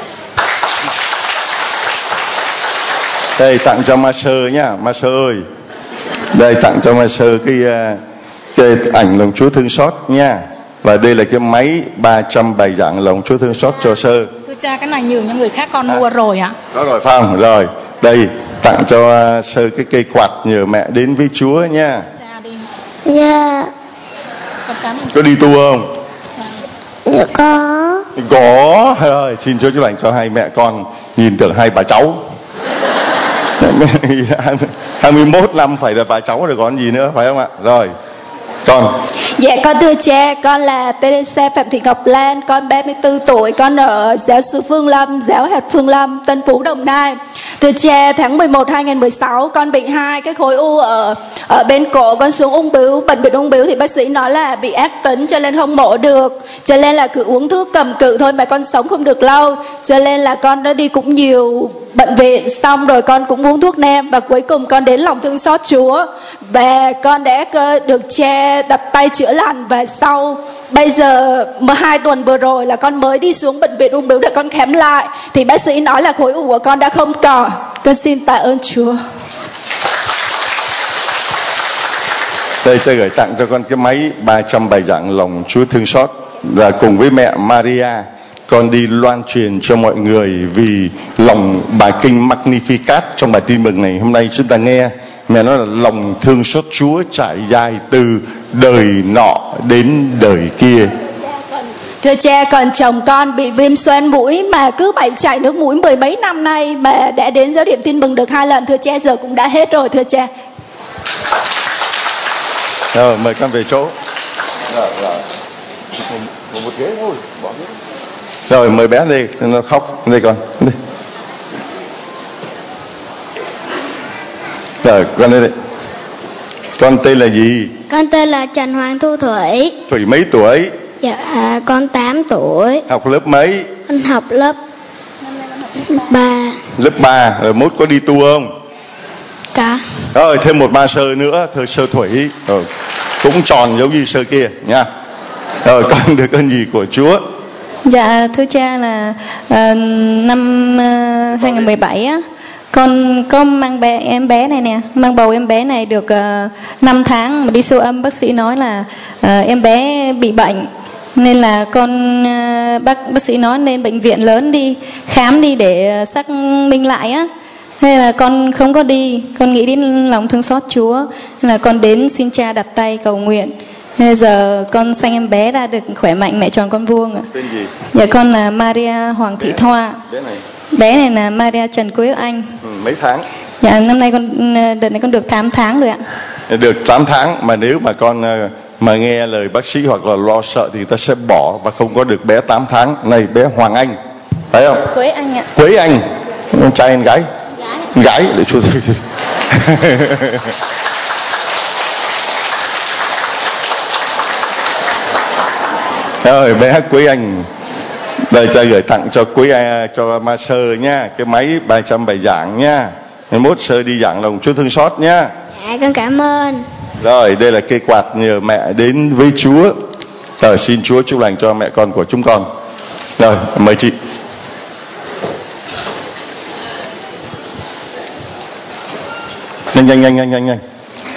Đây tặng cho Ma Sơ nhá, Ma Sơ ơi. Đây tặng cho Ma Sơ cái, cái ảnh lòng Chúa thương xót nha. Và đây là cái máy ba trăm bài giảng lòng Chúa thương xót cho Sơ. Thưa cha, cái này nhường những người khác con à, mua rồi hả? Đó rồi phải không? Rồi, đây tặng cho Sơ cái cây quạt nhờ mẹ đến với Chúa nha. Cha đi. Dạ. Có đi tu không? Dạ có. Có. Rồi, xin Chúa chúc lành cho hai mẹ con, nhìn tưởng hai bà cháu. hai mươi mốt năm phải là bà cháu rồi còn gì nữa, phải không ạ? Rồi. Con. Dạ con thưa cha, con là Teresa Phạm Thị Ngọc Lan, con ba mươi tư tuổi, con ở giáo sư Phương Lâm, giáo hạt Phương Lâm, Tân Phú, Đồng Nai. Thưa cha, tháng mười một hai nghìn không trăm mười sáu con bị hai cái khối u ở ở bên cổ, con xuống ung bướu, bệnh viện ung bướu thì bác sĩ nói là bị ác tính cho nên không mổ được, cho nên là cứ uống thuốc cầm cự thôi mà con sống không được lâu, cho nên là con đã đi cũng nhiều bệnh viện, xong rồi con cũng uống thuốc nam và cuối cùng con đến lòng thương xót Chúa và con đã được cha đặt tay chữa lành. Và sau bây giờ mà hai tuần vừa rồi là con mới đi xuống bệnh viện ung bướu để con khám lại thì bác sĩ nói là khối u của con đã không còn. Con xin tạ ơn Chúa. Đây sẽ gửi tặng cho con cái máy ba trăm bài giảng lòng Chúa thương xót, và cùng với mẹ Maria con đi loan truyền cho mọi người vì lòng bài kinh Magnificat. Trong bài tin mừng này hôm nay chúng ta nghe mẹ nói là lòng thương xót Chúa trải dài từ đời nọ đến đời kia. Thưa cha, còn chồng con bị viêm xoang mũi mà cứ bị chảy nước mũi mười mấy năm nay mà đã đến giáo điểm tin mừng được hai lần. Thưa cha, giờ cũng đã hết rồi thưa cha. Rồi mời con về chỗ. Rồi, rồi. Một, một ghế thôi, bỏ ghế. Rồi mời bé đây, nó khóc đây con. Đây. Rồi con đây đây. Con tên là gì? Con tên là Trần Hoàng Thu Thủy. Thủy mấy tuổi? Dạ con tám tuổi. Học lớp mấy? Con học lớp ba. Lớp ba. Rồi mốt có đi tu không? Có. Rồi thêm một ba sơ nữa, thơ sơ Thủy. Rồi cũng tròn giống như sơ kia nha. Rồi con được ơn gì của Chúa? Dạ thưa cha là uh, năm uh, hai nghìn không trăm mười bảy á, con có mang bé em bé này nè, mang bầu em bé này được uh, năm tháng mà đi siêu âm, bác sĩ nói là uh, em bé bị bệnh nên là con uh, bác bác sĩ nói nên bệnh viện lớn đi khám đi để uh, xác minh lại á. Nên là con không có đi, con nghĩ đến lòng thương xót Chúa nên là con đến xin cha đặt tay cầu nguyện. Bây giờ con sanh em bé ra được khỏe mạnh, mẹ tròn con vuông ạ. Tên gì? Dạ con là Maria Hoàng Thị bé, Thoa. Bé này. Bé này là Maria Trần Quế Anh. Ừ, mấy tháng? Dạ năm nay con đợt này con được tám tháng rồi ạ. Được tám tháng mà nếu mà con mà nghe lời bác sĩ hoặc là lo sợ thì ta sẽ bỏ và không có được bé tám tháng. Này bé Hoàng Anh, phải không? Quế Anh ạ. Quế Anh. Dạ. Trai anh gái? Gái. Gái để chú. Rồi bé Quế Anh, đây cha gửi tặng cho Quế cho Ma Sơ nha, cái máy ba trăm bài giảng nha. Ngày mốt Sơ đi giảng lòng Chúa thương xót nha. Dạ con cảm ơn. Rồi đây là cây quạt nhờ mẹ đến với Chúa. Rồi xin Chúa chúc lành cho mẹ con của chúng con. Rồi mời chị. Nhanh nhanh nhanh nhanh nhanh nhanh.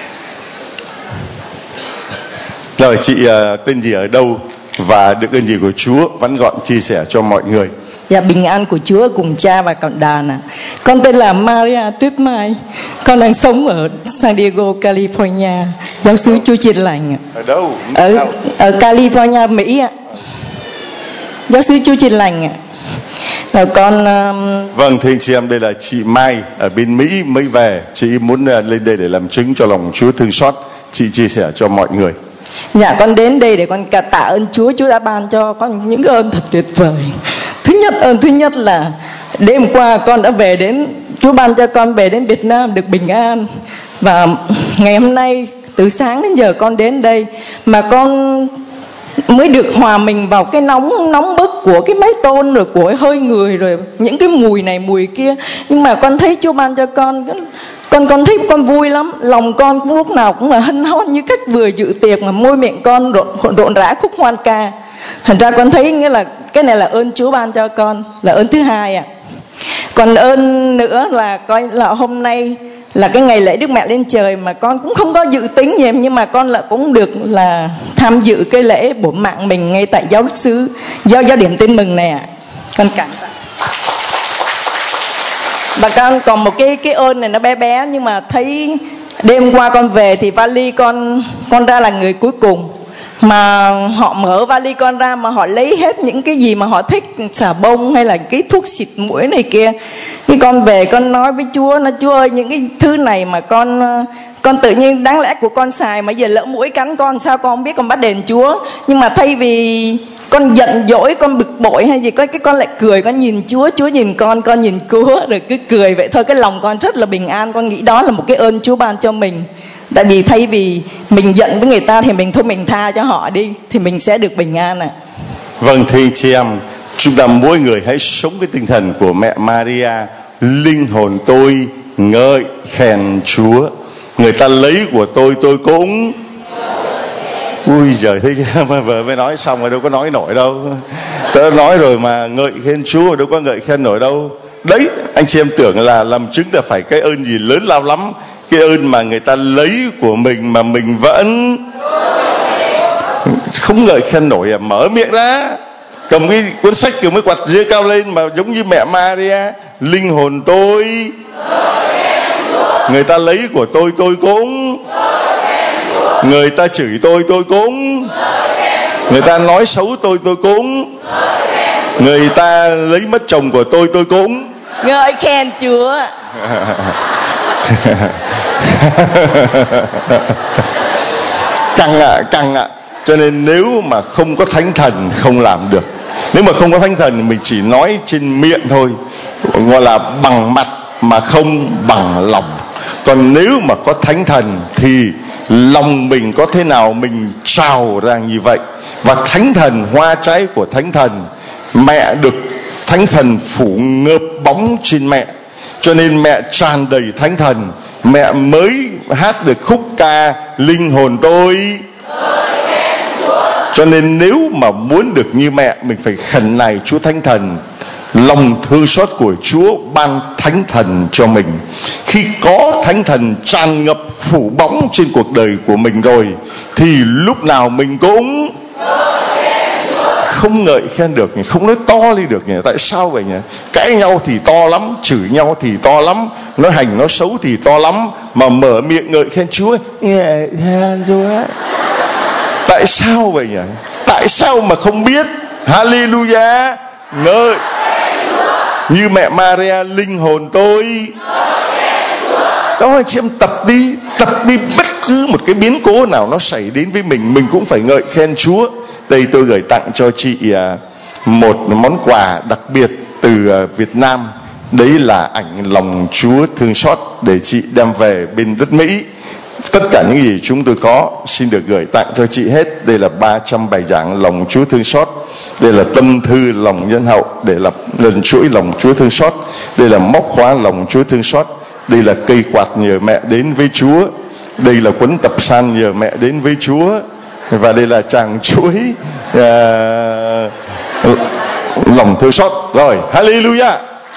Rồi chị uh, tên gì ở đâu và được ơn gì của Chúa vắn gọn chia sẻ cho mọi người. Dạ bình an của Chúa cùng cha và cộng đàn ạ. À. Con tên là Maria Tuyết Mai. Con đang sống ở San Diego, California. Giáo xứ Chúa Chiên Lành ạ. Ở đâu? Ở, ở California, Mỹ ạ. Giáo xứ Chúa Chiên Lành ạ. Rồi con um... Vâng thưa anh chị em, đây là chị Mai ở bên Mỹ mới về. Chị muốn lên đây để làm chứng cho lòng Chúa thương xót. Chị chia sẻ cho mọi người. Dạ con đến đây để con tạ ơn Chúa. Chúa đã ban cho con những cái ơn thật tuyệt vời. Thứ nhất, ơn thứ nhất là đêm qua con đã về đến, Chúa ban cho con về đến Việt Nam được bình an. Và ngày hôm nay từ sáng đến giờ con đến đây mà con mới được hòa mình vào cái nóng nóng bức của cái máy tôn rồi của hơi người rồi những cái mùi này mùi kia. Nhưng mà con thấy Chúa ban cho con con con thấy con vui lắm, lòng con cũng lúc nào cũng là hân hoan như cách vừa dự tiệc mà môi miệng con rộn, rộn rã khúc hoan ca. Thành ra con thấy nghĩa là cái này là ơn Chúa ban cho con, là ơn thứ hai ạ. À. Còn ơn nữa là coi là hôm nay là cái ngày lễ Đức Mẹ lên trời mà con cũng không có dự tính gì, nhưng mà con là cũng được là tham dự cái lễ bổ mạng mình ngay tại giáo xứ giáo giáo điểm tin mừng này ạ. À. Con cảm tạ. Và con còn một cái cái ơn này nó bé bé, nhưng mà thấy đêm qua con về thì vali con con ra là người cuối cùng. mà họ mở vali con ra mà họ lấy hết những cái gì mà họ thích, xà bông hay là cái thuốc xịt mũi này kia. Khi con về con nói với Chúa, nói Chúa ơi, những cái thứ này mà con con tự nhiên đáng lẽ của con xài mà giờ lỡ mũi cắn con, sao con không biết, con bắt đền Chúa. Nhưng mà thay vì con giận dỗi, con bực bội hay gì, có cái con lại cười, con nhìn Chúa, Chúa nhìn con, con nhìn Chúa, rồi cứ cười vậy thôi. Cái lòng con rất là bình an. Con nghĩ đó là một cái ơn Chúa ban cho mình. Tại vì thay vì mình giận với người ta thì mình thôi mình tha cho họ đi, thì mình sẽ được bình an ạ. À. Vâng, thưa anh chị em, chúng ta mỗi người hãy sống cái tinh thần của mẹ Maria. Linh hồn tôi ngợi khen Chúa, người ta lấy của tôi tôi cũng. Ui giời, thấy chưa, mà vừa mới nói xong rồi đâu có nói nổi đâu. Tớ nói rồi mà ngợi khen Chúa đâu có ngợi khen nổi đâu. Đấy, anh chị em tưởng là làm chứng là phải cái ơn gì lớn lao lắm. Cái ơn mà người ta lấy của mình mà mình vẫn không ngợi khen nổi à. Mở miệng ra, cầm cái cuốn sách cầm cái quạt giơ cao lên mà giống như mẹ Maria. Linh hồn tôi, người ta lấy của tôi tôi cũng, người ta chửi tôi tôi cũng, người ta nói xấu tôi tôi cũng, người ta lấy mất chồng của tôi tôi cũng ngợi khen Chúa. Căng ạ, à, căng ạ. À. Cho nên nếu mà không có Thánh Thần không làm được. Nếu mà không có Thánh Thần mình chỉ nói trên miệng thôi, gọi là bằng mặt mà không bằng lòng. Còn nếu mà có Thánh Thần thì lòng mình có thế nào mình trào ra như vậy. Và Thánh Thần, hoa trái của Thánh Thần, mẹ được Thánh Thần phủ ngợp bóng trên mẹ, cho nên mẹ tràn đầy Thánh Thần. Mẹ mới hát được khúc ca Linh hồn tôi. Cho nên nếu mà muốn được như mẹ, mình phải khẩn nài Chúa Thánh Thần. Lòng thương xót của Chúa ban Thánh Thần cho mình. Khi có Thánh Thần tràn ngập phủ bóng trên cuộc đời của mình rồi, thì lúc nào mình cũng không ngợi khen được, không nói to lên được nhỉ. Tại sao vậy nhỉ? Cãi nhau thì to lắm, chửi nhau thì to lắm, nói hành nói xấu thì to lắm, mà mở miệng ngợi khen Chúa, ngợi khen Chúa. Tại sao vậy nhỉ? Tại sao mà không biết? Hallelujah, ngợi như mẹ Maria, linh hồn tôi. Đó, anh chị em tập đi, tập đi, bất cứ một cái biến cố nào nó xảy đến với mình, mình cũng phải ngợi khen Chúa. Đây tôi gửi tặng cho chị một món quà đặc biệt từ Việt Nam. Đấy là ảnh lòng Chúa thương xót để chị đem về bên đất Mỹ. Tất cả những gì chúng tôi có xin được gửi tặng cho chị hết. Đây là ba trăm bài giảng lòng Chúa thương xót. Đây là tâm thư lòng nhân hậu để lập lần chuỗi lòng Chúa thương xót. Đây là móc khóa lòng Chúa thương xót. Đây là cây quạt nhờ mẹ đến với Chúa. Đây là cuốn tập san nhờ mẹ đến với Chúa. Và đây là tràng chuỗi uh, lòng thương xót. Rồi, hallelujah.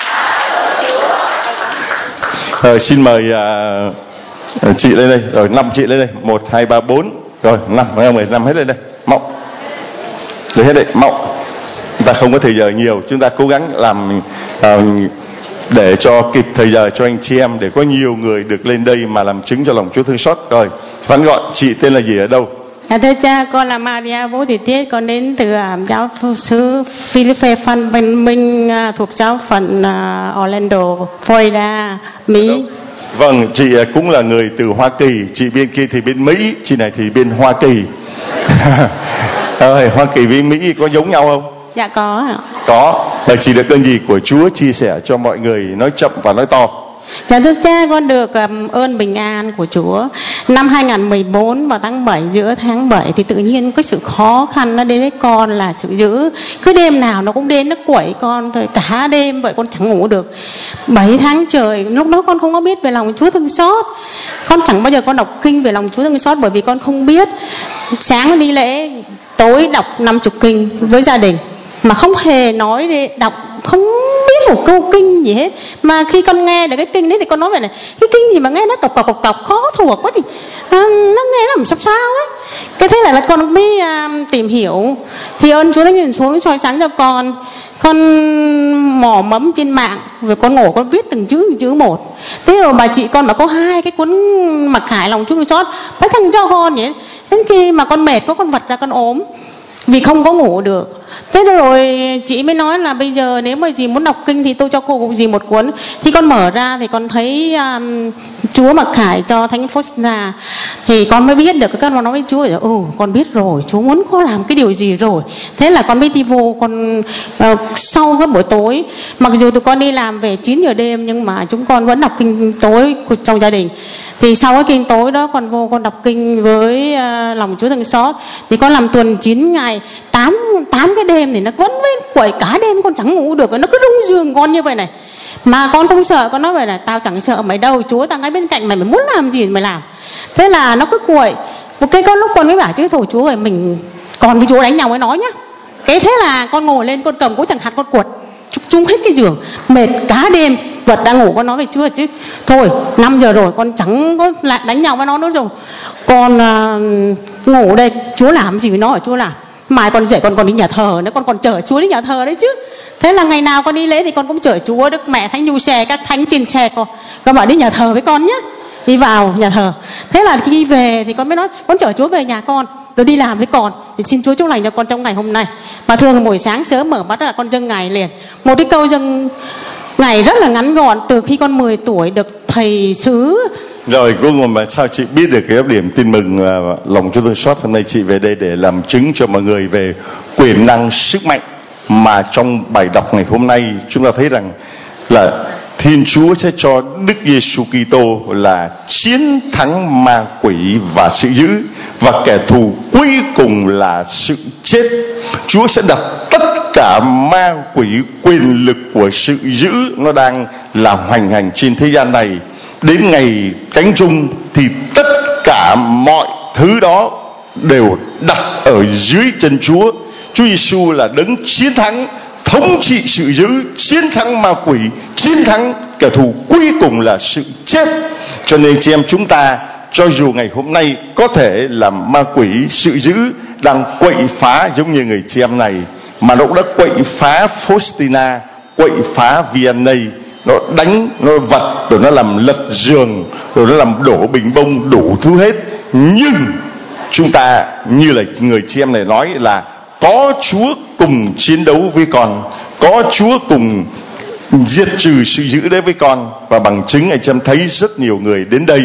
Rồi, xin mời uh, chị lên đây. Rồi, năm chị lên đây. Một, hai, ba, bốn. Rồi, năm, mười, năm hết lên đây. Mộng. Rồi hết đây, mộng. Chúng ta không có thời giờ nhiều. Chúng ta cố gắng làm uh, để cho kịp thời giờ cho anh chị em, để có nhiều người được lên đây mà làm chứng cho lòng Chúa thương xót. Rồi, phán gọi chị tên là gì, ở đâu? À, thưa cha, con là Maria Vũ Thị Tiết, con đến từ uh, giáo xứ Philippe Phan Minh Minh, uh, thuộc giáo phận uh, Orlando, Florida, Mỹ. Vâng, chị cũng là người từ Hoa Kỳ, chị bên kia thì bên Mỹ, chị này thì bên Hoa Kỳ. Rồi, Hoa Kỳ với Mỹ có giống nhau không? Dạ có ạ. Có. Và chị được ơn gì của Chúa chia sẻ cho mọi người, nói chậm và nói to? Dạ thưa cha, con được um, ơn bình an của Chúa. Năm hai không một bốn vào tháng bảy, giữa tháng bảy thì tự nhiên cái sự khó khăn nó đến với con là sự dữ. Cứ đêm nào nó cũng đến, nó quẩy con thôi, cả đêm vậy con chẳng ngủ được. Bảy tháng trời, lúc đó con không có biết về lòng Chúa thương xót. Con chẳng bao giờ con đọc kinh về lòng Chúa thương xót, bởi vì con không biết. Sáng đi lễ, tối đọc năm chục kinh với gia đình, mà không hề nói để đọc, không biết biết một câu kinh gì hết. Mà khi con nghe được cái kinh đấy thì con nói vậy này, cái kinh gì mà nghe nó cọc cọc cọc cọc khó thuộc quá thì à, nó nghe nó làm sao sao ấy. Cái thế là, là con mới à, tìm hiểu. Thì ơn Chúa đã nhìn xuống soi sáng cho con. Con mò mẫm trên mạng rồi con ngồi con viết từng chữ từng chữ một. Thế rồi bà chị con bảo có hai cái cuốn Mặc Khải Lòng Chúa Thương Xót bách thăng cho con nhỉ. Đến khi mà con mệt có con vật ra con ốm vì không có ngủ được. Thế rồi chị mới nói là bây giờ nếu mà dì muốn đọc kinh thì tôi cho cô cũng dì một cuốn. Thì con mở ra thì con thấy um, Chúa Mặc Khải cho Thánh Faustina. Thì con mới biết được cái con nói với Chúa là, ừ con biết rồi, Chúa muốn con làm cái điều gì rồi. Thế là con mới đi vô con uh, sau cái buổi tối. Mặc dù tụi con đi làm về chín giờ đêm nhưng mà chúng con vẫn đọc kinh tối trong gia đình. Thì sau cái kinh tối đó con vô con đọc kinh với uh, lòng Chúa Thương Xót. Thì con làm tuần chín ngày, tám tám cái đêm thì nó vẫn với quẩy cả đêm con chẳng ngủ được, nó cứ rung giường con như vậy này. Mà con không sợ, con nói vậy là tao chẳng sợ mày đâu, Chúa tao ngay bên cạnh mày, mày muốn làm gì mày làm. Thế là nó cứ quẩy. Một cái con lúc con mới bảo chứ thôi Chúa ơi, mình còn với Chúa đánh nhau với nó nhá. Cái thế là con ngồi lên con cầm cối chẳng hạt con quật chung hết cái giường, mệt cả đêm. Vật đang ngủ con nói với Chúa chứ thôi năm giờ rồi con chẳng có lại đánh nhau với nó nữa rồi, con uh, ngủ đây, Chúa làm gì với nó ở Chúa làm. Mai con dậy con còn đi nhà thờ nữa, con còn chở Chúa đi nhà thờ đấy chứ. Thế là ngày nào con đi lễ thì con cũng chở Chúa, Đức Mẹ Thánh Nhu xe các thánh trên xe con, con bảo đi nhà thờ với con nhé, đi vào nhà thờ. Thế là khi về thì con mới nói con chở Chúa về nhà con rồi đi làm với con, thì xin Chúa chúc lành cho con trong ngày hôm nay. Mà thường buổi sáng sớm mở mắt là con dâng ngày liền, một cái câu dâng ngày rất là ngắn gọn, từ khi con mười tuổi được thầy xứ. Rồi cuối cùng mà sao chị biết được cái điểm tin mừng uh, lòng Chúa Thương Xót? Hôm nay chị về đây để làm chứng cho mọi người về quyền năng sức mạnh mà trong bài đọc ngày hôm nay chúng ta thấy rằng là Thiên Chúa sẽ cho Đức Giêsu Kitô là chiến thắng ma quỷ và sự dữ, và kẻ thù cuối cùng là sự chết. Chúa sẽ đặt tất cả ma quỷ, quyền lực của sự dữ nó đang làm hoành hành trên thế gian này. Đến ngày cánh chung thì tất cả mọi thứ đó đều đặt ở dưới chân Chúa. Chúa Giêsu là đấng chiến thắng, thống trị sự dữ, chiến thắng ma quỷ, chiến thắng kẻ thù cuối cùng là sự chết. Cho nên chị em chúng ta, cho dù ngày hôm nay có thể là ma quỷ, sự dữ đang quậy phá giống như người chị em này, mà nó cũng đã quậy phá Faustina, quậy phá Vianney, nó đánh, nó vật, rồi nó làm lật giường, rồi nó làm đổ bình bông, đủ thứ hết. Nhưng chúng ta như là người chị em này nói là có Chúa cùng chiến đấu với con, có Chúa cùng diệt trừ sự dữ đấy với con. Và bằng chứng anh chị em thấy rất nhiều người đến đây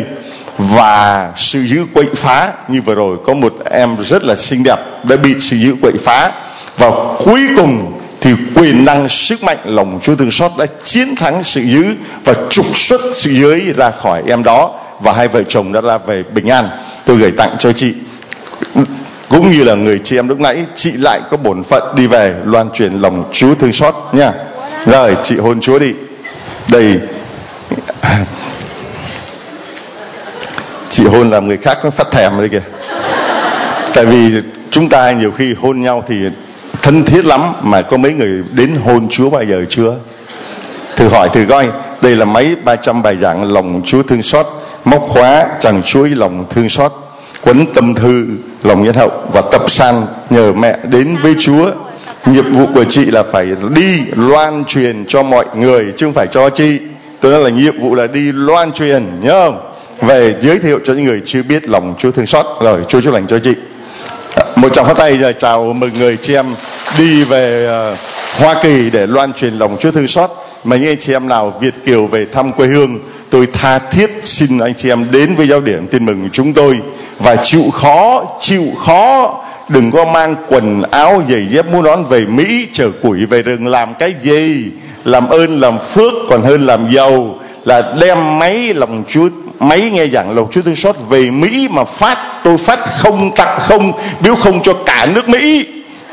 và sự dữ quậy phá. Như vừa rồi có một em rất là xinh đẹp đã bị sự dữ quậy phá, và cuối cùng thì quyền năng sức mạnh lòng Chúa Thương Xót đã chiến thắng sự dữ và trục xuất sự dữ ra khỏi em đó, và hai vợ chồng đã ra về bình an. Tôi gửi tặng cho chị, cũng như là người chị em lúc nãy, chị lại có bổn phận đi về loan truyền lòng Chúa Thương Xót nha. Rồi chị hôn Chúa đi. Đây, chị hôn làm người khác nó phát thèm đây kìa. Tại vì chúng ta nhiều khi hôn nhau thì thân thiết lắm, mà có mấy người đến hôn Chúa bao giờ chưa? Thử hỏi thử coi. Đây là mấy ba trăm bài giảng lòng Chúa Thương Xót, móc khóa chàng chuối lòng thương xót, quấn tâm thư lòng nhân hậu và tập san nhờ mẹ đến với Chúa. Nhiệm vụ của chị là phải đi loan truyền cho mọi người, chứ không phải cho chị. Tôi nói là nhiệm vụ là đi loan truyền, nhớ không? Về giới thiệu cho những người chưa biết lòng Chúa Thương Xót. Rồi Chúa chúc lành cho chị. Một tràng phát tay rồi chào mừng người chị em đi về uh, Hoa Kỳ để loan truyền lòng Chúa Thương Xót. Mà những anh chị em nào Việt kiều về thăm quê hương, tôi tha thiết xin anh chị em đến với giáo điểm tin mừng của chúng tôi, và chịu khó, chịu khó, đừng có mang quần áo giày dép mũ nón về Mỹ chở củi về rừng làm cái gì? Làm ơn làm phước còn hơn làm giàu. Là đem máy lòng Chúa, máy nghe giảng lòng Chúa Thương Xót về Mỹ mà phát. Tôi phát không tặng không, biếu không cho cả nước Mỹ.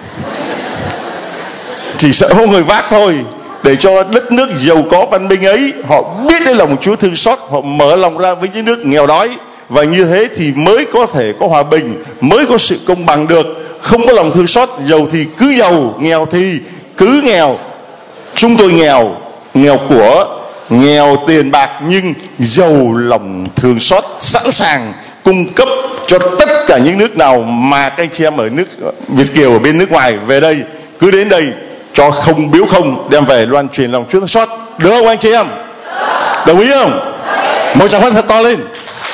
Chỉ sợ không người vác thôi, để cho đất nước giàu có văn minh ấy họ biết đến lòng Chúa Thương Xót, họ mở lòng ra với những nước nghèo đói. Và như thế thì mới có thể có hòa bình, mới có sự công bằng được. Không có lòng thương xót, giàu thì cứ giàu, nghèo thì cứ nghèo. Chúng tôi nghèo nghèo của, nghèo tiền bạc, nhưng giàu lòng thương xót, sẵn sàng cung cấp cho tất cả những nước nào mà các anh chị em ở nước Việt kiều ở bên nước ngoài về đây, cứ đến đây cho không biếu không, đem về loan truyền lòng Chúa thương xót. Được không anh chị em? Đồng ý không? Một tràng pháo thật to lên.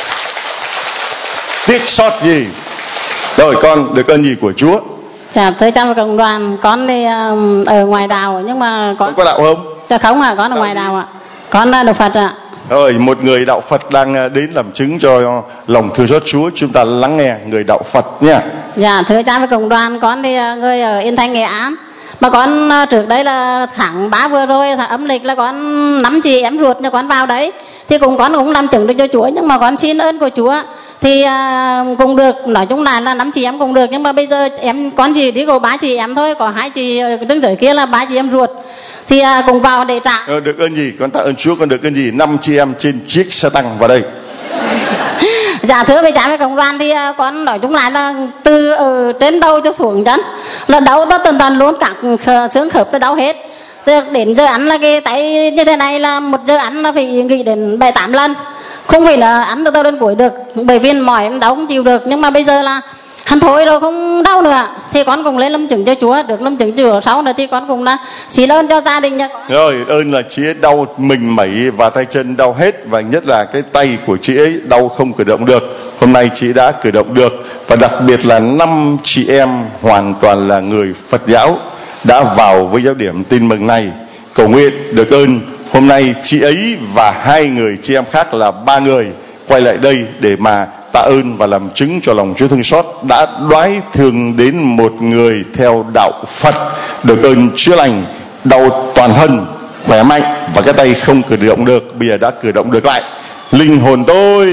Tiếc sót gì? Rồi con được ơn gì của Chúa? Dạ thưa cha và cộng đoàn, con đi uh, ở ngoài đảo nhưng mà con, con có đạo không? Dạ không ạ, à, con ở ngoài đảo ạ. Con là đạo Phật ạ. Rồi một người đạo Phật đang đến làm chứng cho lòng thương xót Chúa, chúng ta lắng nghe người đạo Phật nha. Dạ thưa cha và cộng đoàn, con đi uh, người ở Yên Thanh Nghệ An. Mà con uh, trước đây là tháng ba vừa rồi, tháng âm lịch là con nắm chị em ruột cho con vào đấy. Thì cùng con cũng làm chứng được cho Chúa, nhưng mà con xin ơn của Chúa thì uh, cũng được, nói chung là là năm chị em cũng được, nhưng mà bây giờ em con chỉ đi có ba chị em thôi, có hai chị đứng dưới kia là ba chị em ruột thì uh, cùng vào để trả. Ờ, được ơn gì? Con tạ ơn Chúa. Con được ơn gì? Năm chị em trên chiếc xe tăng vào đây. Dạ thưa với cha với cộng đoàn thì uh, con nói chung là, là từ uh, trên đầu cho xuống chân là đau nó tần tần luôn, các xương khớp nó đau hết. Đến giờ ăn là cái tay như thế này là một giờ ăn là phải nghỉ đến bảy tám lần, không phải là ăn được đâu đến cuối được, bởi vì mỏi em đau không chịu được. Nhưng mà bây giờ là hắn thôi rồi không đau nữa thì con cũng lên lâm chứng cho Chúa, được lâm chứng Chúa sau nữa thì con cũng là xin ơn cho gia đình nha con. Rồi ơn là chị ấy đau mình mẩy và tay chân đau hết, và nhất là cái tay của chị ấy đau không cử động được. Hôm nay chị đã cử động được, và đặc biệt là năm chị em hoàn toàn là người Phật giáo đã vào với giáo điểm tin mừng này. Cầu nguyện được ơn hôm nay chị ấy và hai người chị em khác là ba người quay lại đây để mà tạ ơn và làm chứng cho lòng Chúa thương xót, đã đoái thương đến một người theo đạo Phật. Được ơn chữa lành, đau toàn thân, khỏe mạnh, và cái tay không cử động được bây giờ đã cử động được lại. Linh hồn tôi,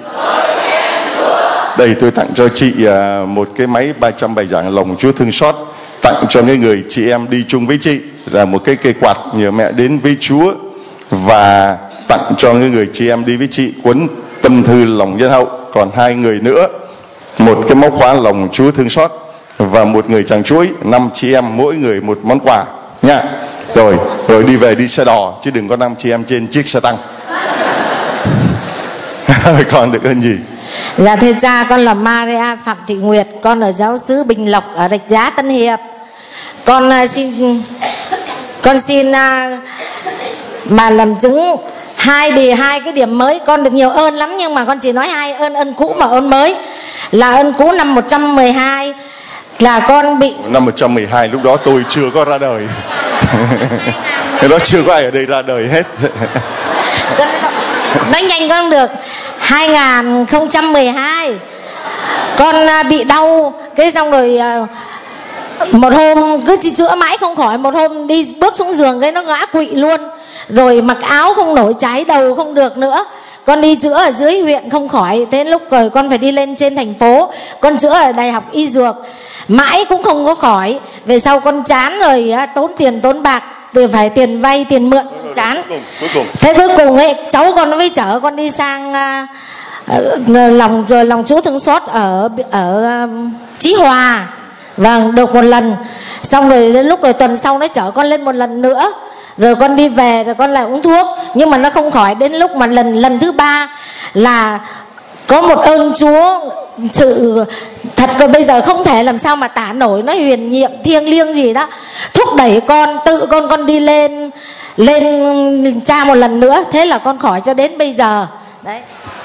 đây tôi tặng cho chị một cái máy ba trăm bài giảng lòng Chúa thương xót, tặng cho những người chị em đi chung với chị là một cái cây quạt nhờ mẹ đến với Chúa, và tặng cho những người chị em đi với chị cuốn tâm thư lòng nhân hậu. Còn hai người nữa một cái móc khóa lòng Chúa thương xót và một người tràng chuối, năm chị em mỗi người một món quà nha. Rồi rồi đi về đi xe đò chứ đừng có năm chị em trên chiếc xe tăng. Con được ơn gì? Dạ thưa cha, con là Maria Phạm Thị Nguyệt, con ở giáo xứ Bình Lộc ở Rạch Giá Tân Hiệp. Con uh, xin con xin uh, mà làm chứng hai đề hai cái điểm mới. Con được nhiều ơn lắm nhưng mà con chỉ nói hai ơn, ơn cũ và ơn mới. Là ơn cũ năm một trăm mười hai là con bị năm một trăm mười hai, lúc đó tôi chưa có ra đời. Cái đó chưa có ai ở đây ra đời hết. Nói nhanh con được. Hai nghìn không trăm mười hai con bị đau, cái xong rồi một hôm cứ chữa mãi không khỏi, một hôm đi bước xuống giường cái nó ngã quỵ luôn, rồi mặc áo không nổi, cháy đầu không được nữa. Con đi chữa ở dưới huyện không khỏi, thế lúc rồi con phải đi lên trên thành phố, con chữa ở đại học y dược mãi cũng không có khỏi. Về sau con chán rồi, tốn tiền tốn bạc, từ phải tiền vay tiền mượn, chán. Thế cuối cùng ấy cháu con nó mới chở con đi sang uh, lòng rồi lòng Chúa thương xót ở ở uh, Chí Hòa, vâng, được một lần. Xong rồi đến lúc rồi tuần sau nó chở con lên một lần nữa, rồi con đi về rồi con lại uống thuốc nhưng mà nó không khỏi. Đến lúc mà lần lần thứ ba là có một ơn Chúa sự thật rồi, bây giờ không thể làm sao mà tả nổi, nó huyền nhiệm thiêng liêng gì đó, thúc đẩy con tự con con đi lên lên cha một lần nữa, thế là con khỏi cho đến bây giờ đấy.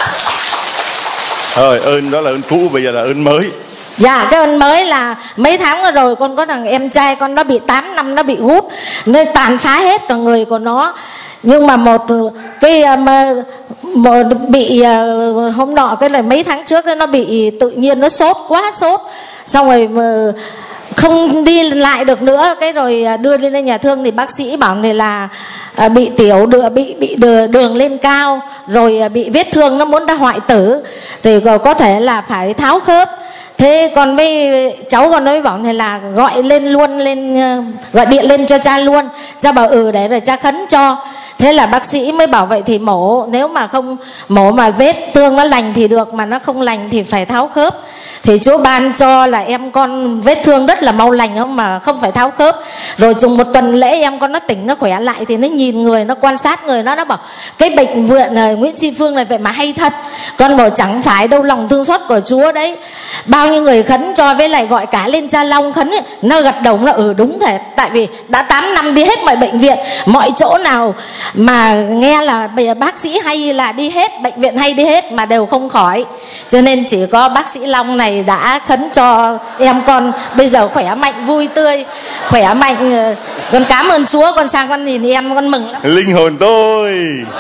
Rồi ơn đó là ơn cũ, bây giờ là ơn mới. Dạ, cái ơn mới là mấy tháng rồi con có thằng em trai con nó bị tám năm, nó bị gút nên tàn phá hết cả người của nó. Nhưng mà một cái một bị hôm nọ cái là mấy tháng trước nó bị tự nhiên nó sốt quá sốt, xong rồi không đi lại được nữa, cái rồi đưa đi lên nhà thương thì bác sĩ bảo này là bị tiểu đường, bị bị đường lên cao, rồi bị vết thương nó muốn ra hoại tử, thì có thể là phải tháo khớp. Thế còn với cháu còn mới bảo này là gọi lên luôn, lên gọi điện lên cho cha luôn. Cha bảo ừ để rồi cha khấn cho. Thế là bác sĩ mới bảo vậy thì mổ, nếu mà không mổ mà vết thương nó lành thì được, mà nó không lành thì phải tháo khớp. Thì Chúa ban cho là em con vết thương rất là mau lành không mà không phải tháo khớp. Rồi dùng một tuần lễ em con nó tỉnh, nó khỏe lại thì nó nhìn người, nó quan sát người nó, nó bảo cái bệnh viện này, Nguyễn Tri Phương này vậy mà hay thật. Con bảo chẳng phải đâu, lòng thương xót của Chúa đấy. Bao nhiêu người khấn cho, với lại gọi cả lên Cha Long khấn ấy. Nó gật đầu nó ừ đúng thật. Tại vì đã tám năm đi hết mọi bệnh viện, mọi chỗ nào mà nghe là bác sĩ hay là đi hết, bệnh viện hay đi hết mà đều không khỏi. Cho nên chỉ có bác sĩ Long này đã khấn cho em con bây giờ khỏe mạnh, vui tươi, khỏe mạnh. Con cảm ơn Chúa. Con sang con nhìn em con mừng lắm. Linh hồn tôi.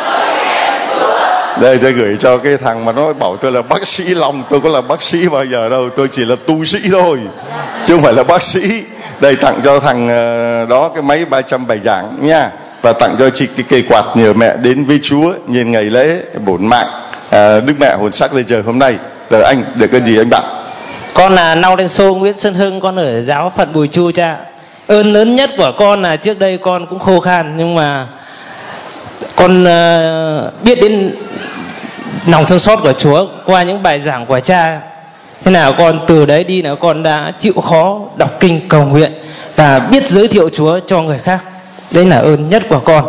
Đây tôi gửi cho cái thằng mà nó bảo tôi là bác sĩ Long. Tôi có là bác sĩ bao giờ đâu, tôi chỉ là tu sĩ thôi chứ không phải là bác sĩ. Đây tặng cho thằng đó cái máy ba trăm bài giảng nha. Và tặng cho chị cái cây quạt nhờ mẹ đến với Chúa nhân ngày lễ bổn mạng à, Đức Mẹ hồn sắc lên trời hôm nay. Rồi anh được cái gì anh bạn? Con là Nau Đen Sô Nguyễn Xuân Hưng, con ở giáo phận Bùi Chu cha. Ơn lớn nhất của con là trước đây con cũng khô khan, nhưng mà con uh, biết đến lòng thương xót của Chúa qua những bài giảng của cha. Thế nào con từ đấy đi là con đã chịu khó đọc kinh cầu nguyện và biết giới thiệu Chúa cho người khác. Đấy là ơn nhất của con.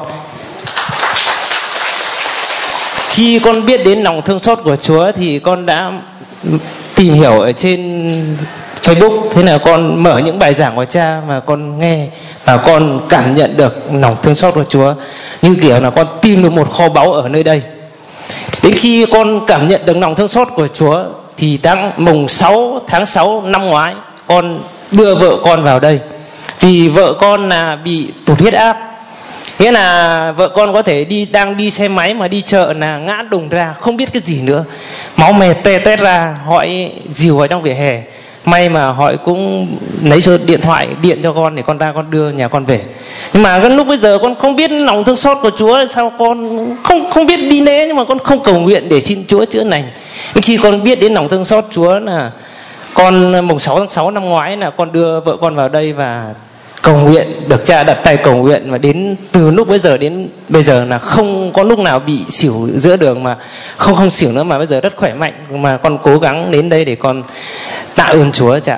Khi con biết đến lòng thương xót của Chúa thì con đã tìm hiểu ở trên Facebook. Thế là con mở những bài giảng của cha mà con nghe, và con cảm nhận được lòng thương xót của Chúa, như kiểu là con tìm được một kho báu ở nơi đây. Đến khi con cảm nhận được lòng thương xót của Chúa thì tháng mùng sáu tháng sáu năm ngoái, con đưa vợ con vào đây. Vì vợ con là bị tụt huyết áp, nghĩa là vợ con có thể đi đang đi xe máy mà đi chợ là ngã đùng ra, không biết cái gì nữa, máu mè tê tét ra. Hỏi dìu ở trong vỉa hè, may mà họ cũng lấy số điện thoại điện cho con để con ra con đưa nhà con về. Nhưng mà lúc bây giờ con không biết lòng thương xót của Chúa, sao con không không biết đi lễ, nhưng mà con không cầu nguyện để xin Chúa chữa lành. Khi con biết đến lòng thương xót Chúa là con mùng sáu tháng sáu năm ngoái là con đưa vợ con vào đây và cầu nguyện, được cha đặt tay cầu nguyện, và đến từ lúc bây giờ đến bây giờ là không có lúc nào bị xỉu giữa đường, mà không không xỉu nữa, mà bây giờ rất khỏe mạnh. Mà con cố gắng đến đây để con tạ ơn Chúa cha.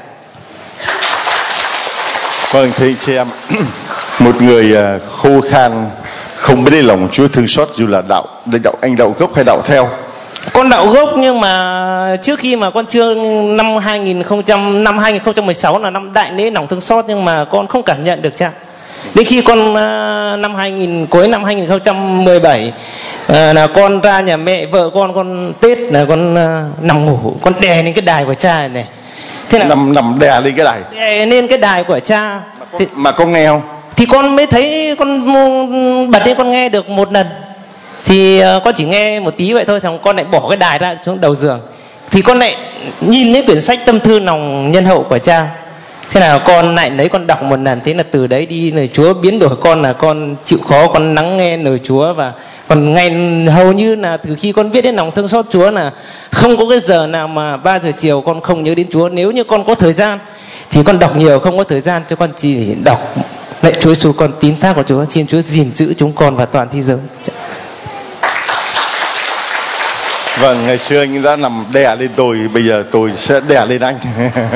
Vâng, thưa anh chị em, một người khô khan không biết đến lòng Chúa thương xót dù là đạo, đạo anh đạo gốc hay đạo theo? Con đạo gốc, nhưng mà trước khi mà con chưa năm hai nghìn không trăm năm hai nghìn không trăm mười sáu là năm đại lễ lòng thương xót, nhưng mà con không cảm nhận được cha. Đến khi con năm hai nghìn cuối năm hai nghìn không trăm mười bảy là con ra nhà mẹ vợ con con Tết là con nằm ngủ, con đè lên cái đài của cha này. Thế là nằm nằm đè lên cái đài. Đè lên cái đài của cha. Mà con, thì, mà con nghe không? Thì con mới thấy con bật lên con nghe được một lần. Thì con chỉ nghe một tí vậy thôi, xong con lại bỏ cái đài ra xuống đầu giường. Thì con lại nhìn lấy quyển sách Tâm thư lòng nhân hậu của cha. Thế là con lại lấy con đọc một lần. Thế là từ đấy đi lời Chúa biến đổi con, là con chịu khó con lắng nghe lời Chúa. Và còn ngay hầu như là từ khi con biết đến lòng thương xót Chúa là không có cái giờ nào mà ba giờ chiều con không nhớ đến Chúa. Nếu như con có thời gian thì con đọc nhiều, không có thời gian cho con chỉ đọc lạy Chúa Giêsu, con tín thác của Chúa. Xin Chúa gìn giữ chúng con và toàn thế giới. Vâng, ngày xưa anh đã nằm đè lên tôi, bây giờ tôi sẽ đè lên anh.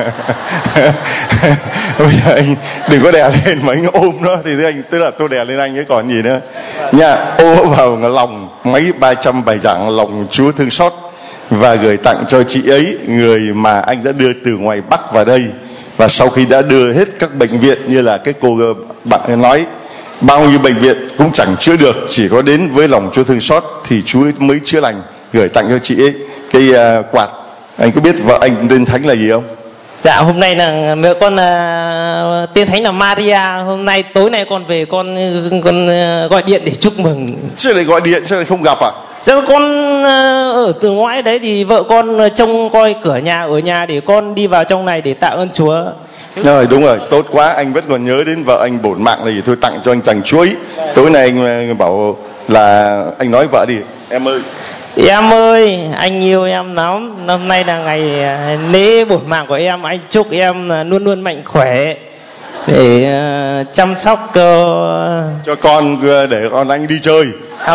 Bây giờ anh đừng có đè lên mà anh ôm nó thì anh, tức là tôi đè lên anh chứ còn gì nữa. Nha, ôm vào lòng mấy ba trăm bài giảng lòng Chúa thương xót và gửi tặng cho chị ấy, người mà anh đã đưa từ ngoài Bắc vào đây. Và sau khi đã đưa hết các bệnh viện, như là cái cô bạn nói, bao nhiêu bệnh viện cũng chẳng chữa được, chỉ có đến với lòng Chúa thương xót thì Chúa mới chữa lành. Gửi tặng cho chị ấy cái uh, quạt. Anh có biết vợ anh tên thánh là gì không? Dạ, hôm nay là mẹ con uh, tên thánh là Maria. Hôm nay tối nay con về con con uh, gọi điện để chúc mừng. Chứ lại gọi điện, chứ lại không gặp à? Dạ, con uh, ở từ ngoại đấy thì vợ con uh, trông coi cửa nhà ở nhà để con đi vào trong này để tạ ơn Chúa. Rồi, đúng rồi, tốt quá. Anh vẫn còn nhớ đến vợ anh bổn mạng là gì. Thôi tặng cho anh chàng chuối. Tối nay anh bảo là anh nói vợ đi. Em ơi, Em ơi, anh yêu em lắm. Năm nay là ngày lễ bổn mạng của em. Anh chúc em luôn luôn mạnh khỏe để uh, chăm sóc uh... cho con, để con anh đi chơi. À,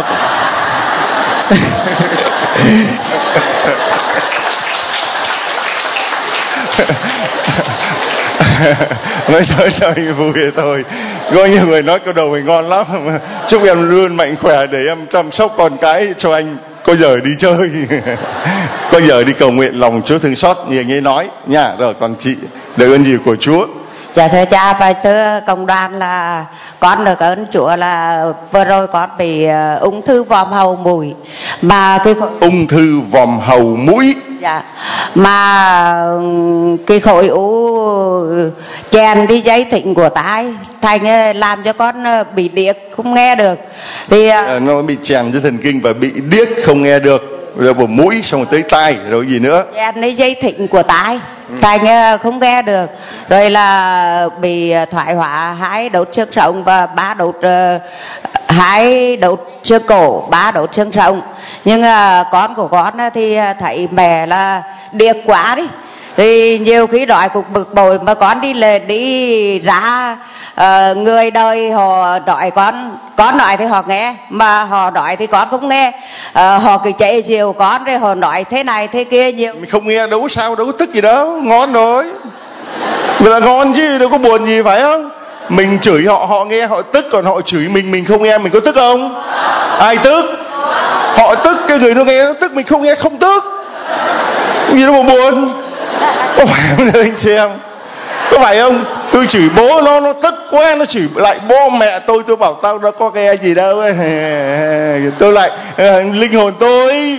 nói chơi chơi vui thôi. Có nhiều người nói câu đầu mình ngon lắm. Chúc em luôn mạnh khỏe để em chăm sóc con cái cho anh có giờ đi chơi. Có giờ đi cầu nguyện lòng Chúa thương xót như anh ấy nói nha. Rồi còn chị được ơn gì của Chúa? Dạ thưa cha và thưa cộng đoàn, là con được ơn Chúa là vừa rồi con bị uh, ung thư vòm hầu mũi. Mà cái ung thư vòm hầu mũi. Dạ. Mà cái khối u chèn đi dây thịnh của tai thành làm cho con bị điếc không nghe được. Thì à, nó bị chèn dây thần kinh và bị điếc không nghe được, rồi vào mũi xong rồi tới tai rồi gì nữa. Chèn đi dây thịnh của tai thành không nghe được, rồi là bị thoái hóa hai đốt xương sống và ba đốt uh, hai đốt xương cổ, ba đốt xương sống. Nhưng uh, con của con thì thấy mẹ là điếc quá đi, thì nhiều khi đòi cục bực bội mà con đi là đi ra uh, người đời họ đòi con con nói thì họ nghe, mà họ nói thì con không nghe. uh, họ cứ chạy chiều con rồi họ nói thế này thế kia nhiều. Mình không nghe đâu có sao, đâu có tức gì đâu, ngon rồi. Vậy là ngon chứ đâu có buồn gì phải không? Mình chửi họ họ nghe họ tức, còn họ chửi mình mình không nghe mình có tức không? Ai tức? Họ tức, cái người nó nghe nó tức, mình không nghe không tức. Cái gì đâu mà buồn. Có phải không anh chị em? Có phải không? Tôi chửi bố nó nó tức quá, nó chửi lại bố mẹ tôi, tôi bảo tao đâu có nghe gì đâu. Tôi lại uh, linh hồn tôi.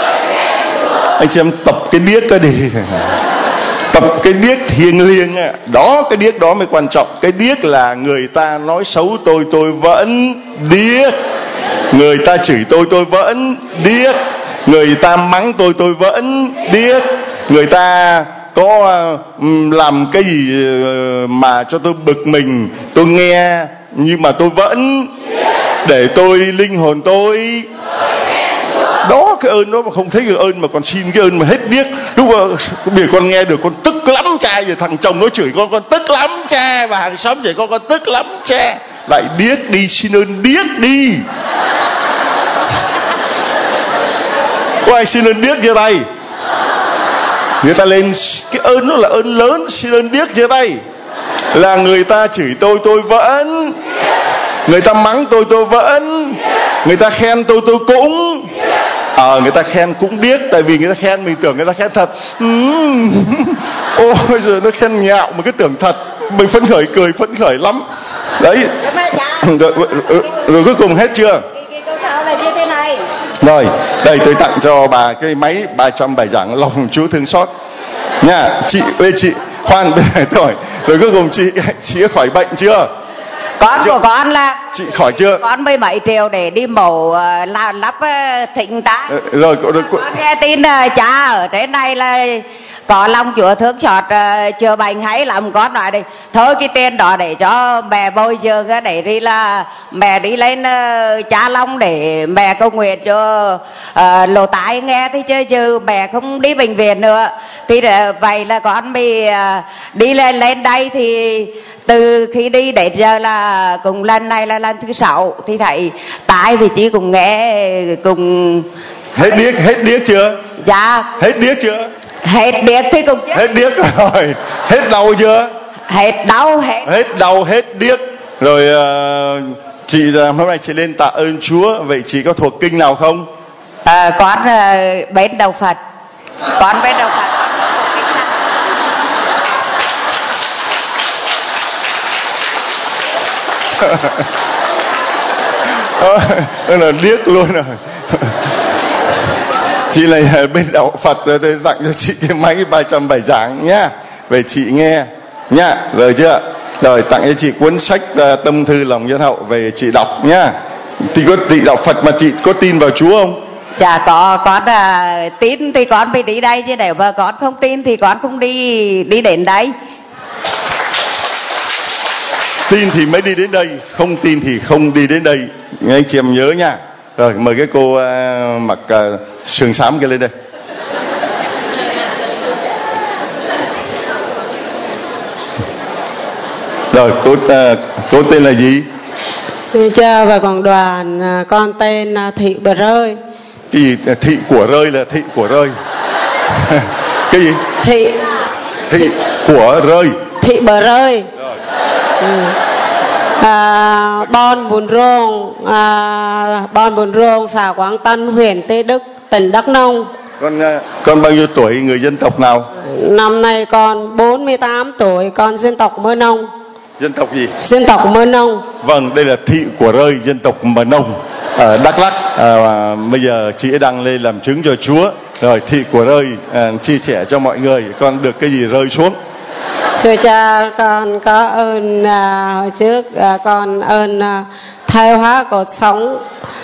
Anh chị em tập cái điếc cái đi. Tập cái điếc thiêng liêng. Đó, cái điếc đó mới quan trọng. Cái điếc là người ta nói xấu tôi tôi vẫn điếc, người ta chửi tôi tôi vẫn điếc, người ta mắng tôi tôi vẫn điếc, người ta có uh, làm cái gì uh, mà cho tôi bực mình tôi nghe, nhưng mà tôi vẫn để tôi linh hồn tôi. Đó, cái ơn đó mà không thấy cái ơn mà còn xin cái ơn mà hết điếc. Lúc mà bây giờ con nghe được con tức lắm cha, giờ thằng chồng nó chửi con con tức lắm cha, và hàng xóm chửi con con tức lắm cha. Lại điếc đi, xin ơn điếc đi. Có ai xin ơn điếc giơ tay? Người ta lên cái ơn đó là ơn lớn, xin ơn điếc giơ tay. Là người ta chửi tôi tôi vẫn, người ta mắng tôi tôi vẫn, người ta khen tôi tôi cũng. Ờ à, người ta khen cũng điếc, tại vì người ta khen mình tưởng người ta khen thật. uhm. Ôi giờ nó khen nhạo mà cứ tưởng thật, mình phấn khởi cười phấn khởi lắm. Đấy. Rồi, rồi, rồi cuối cùng hết chưa? Rồi, đây tôi tặng cho bà cái máy ba trăm bài giảng lòng Chúa thương xót nha. Chị ơi chị khoan rồi, rồi cuối cùng chị chị có khỏi bệnh chưa? Con của con là chị khỏi chưa? Con mấy mấy triệu để đi mổ uh, làm lắp uh, thịnh tá. Rồi, rồi, rồi con nghe tin uh, cha ở trên này là có lòng Chúa thương xót uh, chữa bệnh hay lắm. Con nói đi thôi cái tiền đó để cho mẹ bồi dưỡng, để đi là mẹ đi lên uh, cha Long để mẹ cầu nguyện cho uh, lỗ tai nghe thì chứ chứ mẹ không đi bệnh viện nữa. Thì uh, vậy là con bị uh, đi lên lên đây thì từ khi đi đến giờ là cùng lần này là lần thứ sáu thì thấy tai thì chỉ cùng nghe cùng hết điếc. Hết điếc chưa? Dạ. Hết điếc chưa? Hết điếc thì cùng chứ. Hết điếc rồi. Hết đau chưa? Hết đau hết. Hết đau hết điếc. Rồi uh, chị hôm nay chị lên tạ ơn Chúa. Vậy chị có thuộc kinh nào không? À, con uh, bên đầu Phật. Con bên đầu Phật. Đó là điếc luôn rồi. Chị này bên đạo Phật rồi, tôi tặng cho chị cái máy ba trăm bài giảng nhá, về chị nghe nhá, rồi chưa? Rồi tặng cho chị cuốn sách uh, Tâm thư lòng nhân hậu về chị đọc nhá. Thì có chị đạo Phật mà chị có tin vào Chúa không? Dạ có, con uh, tin thì con mới đi đây, chứ nếu mà con không tin thì con không đi đi đến đây. Tin thì mới đi đến đây, không tin thì không đi đến đây. Anh chị em nhớ nha. Rồi mời cái cô uh, mặc uh, sườn xám kia lên đây. Rồi cô uh, cô tên là gì? Thưa cha và cộng đoàn, con tên Thị Bờ Rơi. Cái gì? Thị của rơi là thị của rơi. Cái gì? Thị Thị của rơi. Thị Bờ Rơi. Ừ. À, Bon Bùn Rôn, à, Bon Bùn Rôn, xã Quảng Tân, huyện Tây Đức, tỉnh Đắk Nông. Con con bao nhiêu tuổi, người dân tộc nào? Năm nay con bốn mươi tám tuổi, con dân tộc Mơ Nông. Dân tộc gì? Dân tộc Mơ Nông. Vâng, đây là Thị của rơi, dân tộc Mơ Nông ở Đắk Lắk. À, bây giờ chị ấy đăng lên làm chứng cho Chúa. Rồi Thị của rơi à, chia sẻ cho mọi người con được cái gì rơi xuống. Thưa cha, con có ơn à, hồi trước à, con ơn à, thay hóa cột sống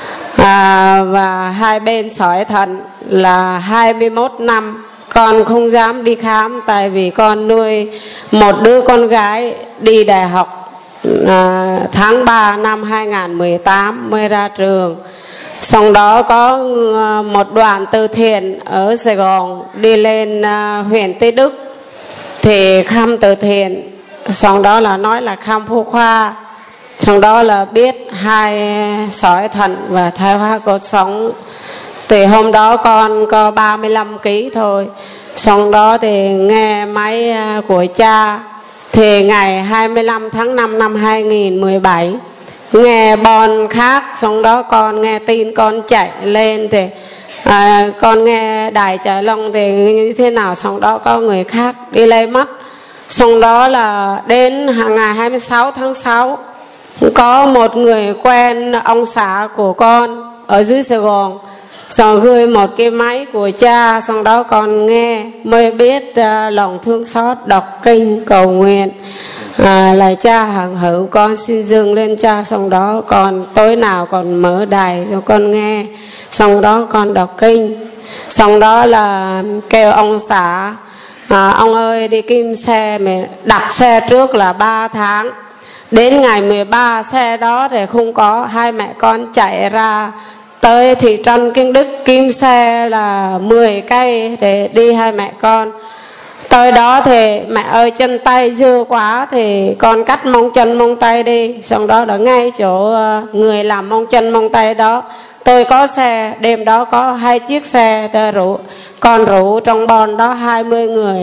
à, và hai bên sỏi thận là hai mươi mốt năm. Con không dám đi khám tại vì con nuôi một đứa con gái đi đại học à, tháng ba năm hai nghìn không trăm mười tám mới ra trường. Sau đó có một đoàn từ thiện ở Sài Gòn đi lên à, huyện Tây Đức thì khám từ thiện. Sau đó là nói là khám phụ khoa. Sau đó là biết hai sỏi thận và thoái hóa cột sống. Thì hôm đó con có ba mươi lăm ki lô gam thôi. Sau đó thì nghe máy của cha thì ngày hai mươi lăm tháng năm năm hai nghìn không trăm mười bảy nghe bon khác. Sau đó con nghe tin con chạy lên thì à, con nghe đài Trả Long thì như thế nào. Sau đó có người khác đi lấy mắt. Sau đó là đến ngày hai mươi sáu tháng sáu có một người quen ông xã của con ở dưới Sài Gòn, xong gửi một cái máy của cha. Sau đó con nghe mới biết uh, lòng thương xót, đọc kinh cầu nguyện à, là cha hằng hữu con xin dâng lên cha. Sau đó con tối nào còn mở đài cho con nghe. Sau đó con đọc kinh. Sau đó là kêu ông xã à, ông ơi đi kim xe, mẹ đặt xe trước là ba tháng. Đến ngày mười ba xe đó thì không có. Hai mẹ con chạy ra tới thị trấn Kiến Đức, kim xe là mười cây để đi hai mẹ con. Tới đó thì mẹ ơi chân tay dưa quá thì con cắt mông chân mông tay đi. Xong đó là ngay chỗ người làm mông chân mông tay đó tôi có xe. Đêm đó có hai chiếc xe tôi rủ, con rủ trong bon đó hai mươi người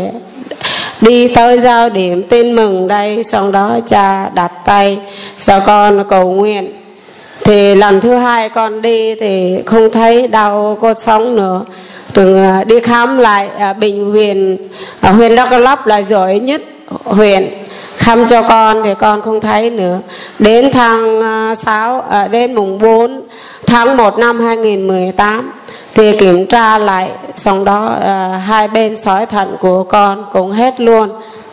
đi tới giao điểm tin mừng đây. Xong đó cha đặt tay cho con cầu nguyện. Thì lần thứ hai con đi thì không thấy đau cột sống nữa. Đừng đi khám lại à, bệnh viện ở huyện Đắk Lắk là giỏi nhất huyện, khám cho con thì con không thấy nữa. Đến tháng sáu à, đến mùng bốn tháng một năm hai nghìn không trăm mười tám thì kiểm tra lại. Xong đó à, hai bên sỏi thận của con cũng hết luôn.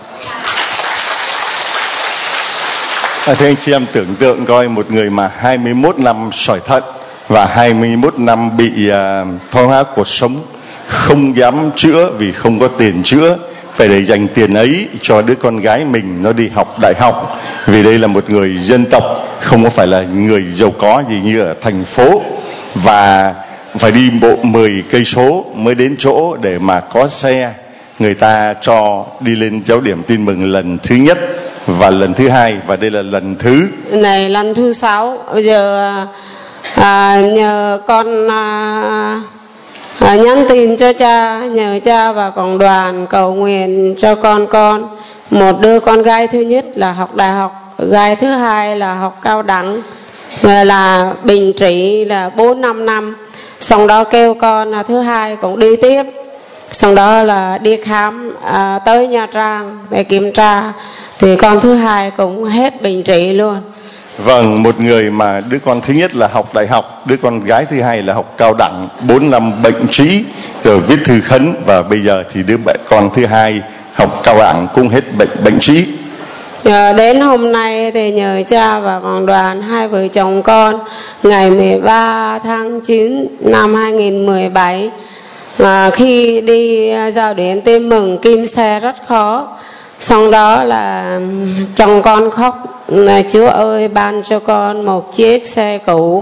À, thế anh chị em tưởng tượng coi, một người mà hai mươi mốt năm sỏi thận và hai mươi mốt năm bị uh, thoái hóa cột sống, không dám chữa vì không có tiền chữa, phải để dành tiền ấy cho đứa con gái mình nó đi học đại học. Vì đây là một người dân tộc, không có phải là người giàu có gì như ở thành phố, và phải đi bộ mười cây số mới đến chỗ để mà có xe người ta cho đi lên giáo điểm tin mừng lần thứ nhất và lần thứ hai, và đây là lần thứ này lần thứ sáu. Bây giờ à, nhờ con à, à, nhắn tin cho cha, nhờ cha và cộng đoàn cầu nguyện cho con con một đứa con gái thứ nhất là học đại học, gái thứ hai là học cao đẳng, và là bình trị là bốn năm năm. Xong đó kêu con là thứ hai cũng đi tiếp. Xong đó là đi khám à, tới Nha Trang để kiểm tra thì con thứ hai cũng hết bình trị luôn. Vâng, một người mà đứa con thứ nhất là học đại học, đứa con gái thứ hai là học cao đẳng, bốn năm bệnh trí rồi viết thư khấn, và bây giờ thì đứa con thứ hai học cao đẳng cũng hết bệnh bệnh trí. Nhờ đến hôm nay thì nhờ cha và cộng đoàn, hai vợ chồng con ngày mười ba tháng chín năm hai nghìn không trăm mười bảy mà khi đi giao đến tin mừng kim xe rất khó. Xong đó là chồng con khóc là Chúa ơi ban cho con một chiếc xe cũ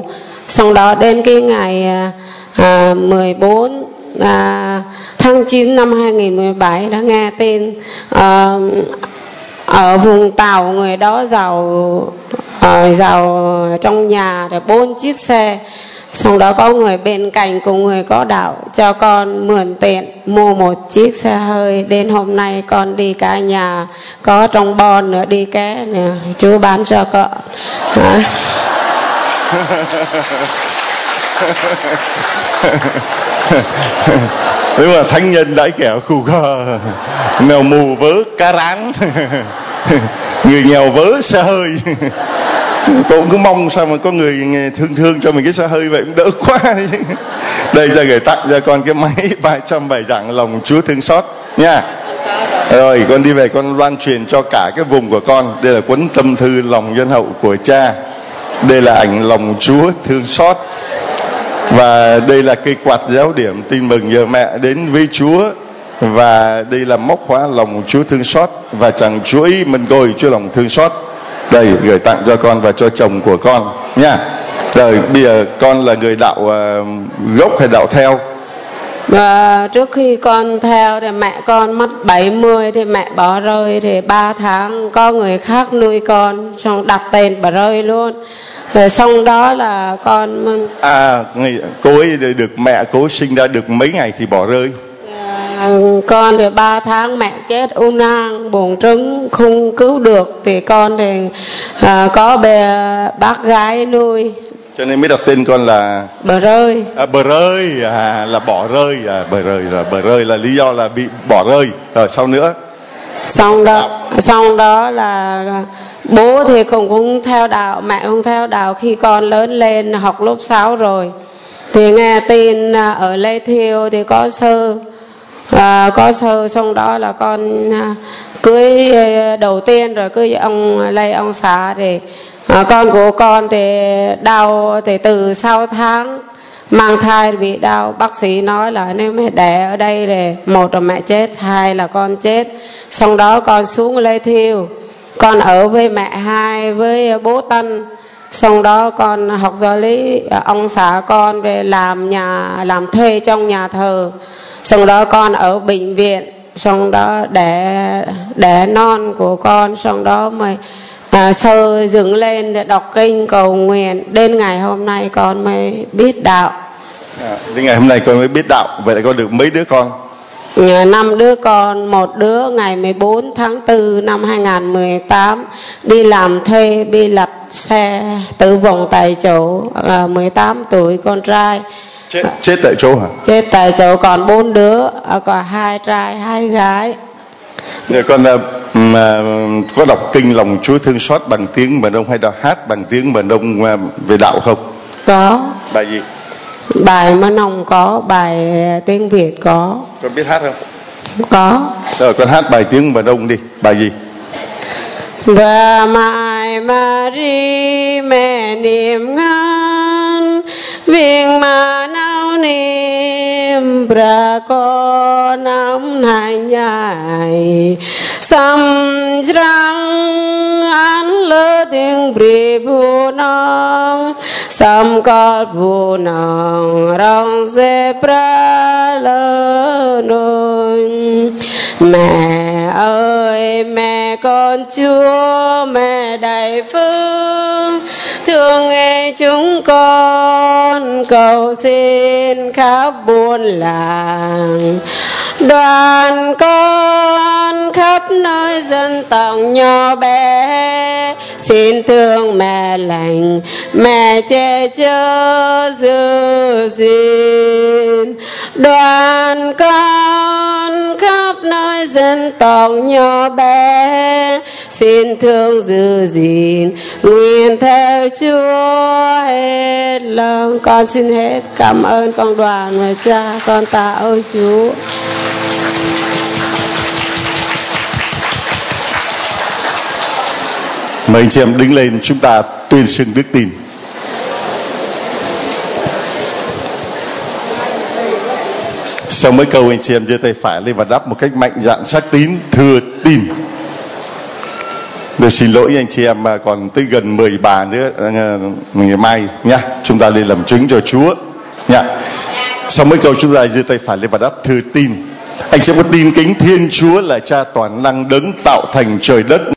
Sau đó đến cái ngày à, mười bốn à, tháng chín năm hai nghìn mười bảy đã nghe tin à, ở vùng Tàu người đó giàu à, giàu trong nhà để bốn chiếc xe. Sau đó có người bên cạnh cùng người có đạo cho con mượn tiền mua một chiếc xe hơi. Đến hôm nay con đi cả nhà, có trong bon nữa, đi ké nữa, Chúa bán cho con. À. Đúng là thánh nhân đãi kẻo khu khờ, mèo mù vớ cá rán, người nghèo vớ xe hơi. Tôi cũng cứ mong sao mà có người thương thương cho mình cái xe hơi vậy cũng đỡ quá. Đây ra gửi tặng cho con cái máy ba trăm bài giảng lòng Chúa thương xót nha. Rồi con đi về con loan truyền cho cả cái vùng của con. Đây là cuốn tâm thư lòng nhân hậu của cha. Đây là ảnh lòng Chúa thương xót. Và đây là cây quạt giáo điểm tin mừng nhờ mẹ đến với Chúa. Và đây là móc khóa lòng Chúa thương xót. Và chẳng Chúa ý mình tôi Chúa lòng thương xót. Đây gửi tặng cho con và cho chồng của con nha. Rồi bây giờ con là người đạo uh, gốc hay đạo theo? Và trước khi con theo thì mẹ con mất bảy mươi thì mẹ bỏ rơi, thì ba tháng có người khác nuôi con, xong đặt tên bỏ rơi luôn. Rồi xong đó là con à cô ấy được mẹ cô sinh ra được mấy ngày thì bỏ rơi. À, con thì ba tháng mẹ chết u nang buồng trứng không cứu được, thì con thì à, có bè bác gái nuôi cho nên mới đặt tên con là bờ rơi. À, bờ rơi à, là bỏ rơi à, bờ rơi là bờ rơi là lý do là bị bỏ rơi. Rồi sau nữa xong đó xong đó là bố thì cũng cũng theo đạo, mẹ cũng theo đạo. Khi con lớn lên học lớp sáu rồi thì nghe tin ở Lê Thiêu thì có sơ à, có sơ xong đó là con à, cưới đầu tiên rồi cưới ông Lê ông xã. Thì à, con của con thì đau thì từ sáu tháng mang thai bị đau. Bác sĩ nói là nếu mẹ đẻ ở đây thì một là mẹ chết, hai là con chết. Xong đó con xuống Lê Thiêu, con ở với mẹ hai với bố Tân. Xong đó con học giáo lý, ông xã con về làm nhà làm thuê trong nhà thờ. Xong đó con ở bệnh viện, xong đó đẻ đẻ non của con. Xong đó mới à, sơ dựng lên để đọc kinh cầu nguyện. Đến ngày hôm nay con mới biết đạo. À, đến ngày hôm nay con mới biết đạo. Vậy là con được mấy đứa con? Năm đứa con. Một đứa ngày mười bốn tháng tư năm hai nghìn mười tám đi làm thuê đi lật xe tử vong tại chỗ, à, mười tám tuổi con trai. Chết, chết tại chỗ hả? Chết tại chỗ. Còn bốn đứa, có hai trai hai gái. Rồi con mà có đọc kinh lòng Chúa thương xót bằng tiếng Miền Đông hay là hát bằng tiếng Miền Đông về đạo không? Có. Bài gì? Bài Mân Ông có, bài tiếng Việt có. Con biết hát không? Có. Rồi con hát bài tiếng Miền Đông đi. Bài gì? Và mãi Marie mẹ niệm ngân viên mà nấu niệm pra con nắm hành nhai sam răng an lơ tiếng bri bu nong sam col bu nong rong se pra lơ nôn. Mẹ ơi mẹ con Chúa, mẹ đại phương thương nghe chúng con, cầu xin khắp buôn làng đoàn con khắp nơi dân tộc nhỏ bé. Xin thương mẹ lành, mẹ che chở giữ gìn đoàn con khắp nơi dân tộc nhỏ bé. Xin thương giữ gìn nguyện theo Chúa hết lòng. Con xin hết cảm ơn con đoàn và cha, con tạ ơn Chúa. Mời anh chị em đứng lên, chúng ta tuyên xưng đức tin. Sau mấy câu anh chị em giơ tay phải lên và đáp một cách mạnh dạn xác tín. Thưa tin. Tôi xin lỗi anh chị em mà còn tới gần mười bà nữa ngày mai nha. Chúng ta lên làm chứng cho Chúa nha. Sau mấy câu chúng ta giơ tay phải lên và đáp thưa tin. Anh sẽ có tin kính Thiên Chúa là Cha toàn năng đấng tạo thành trời đất.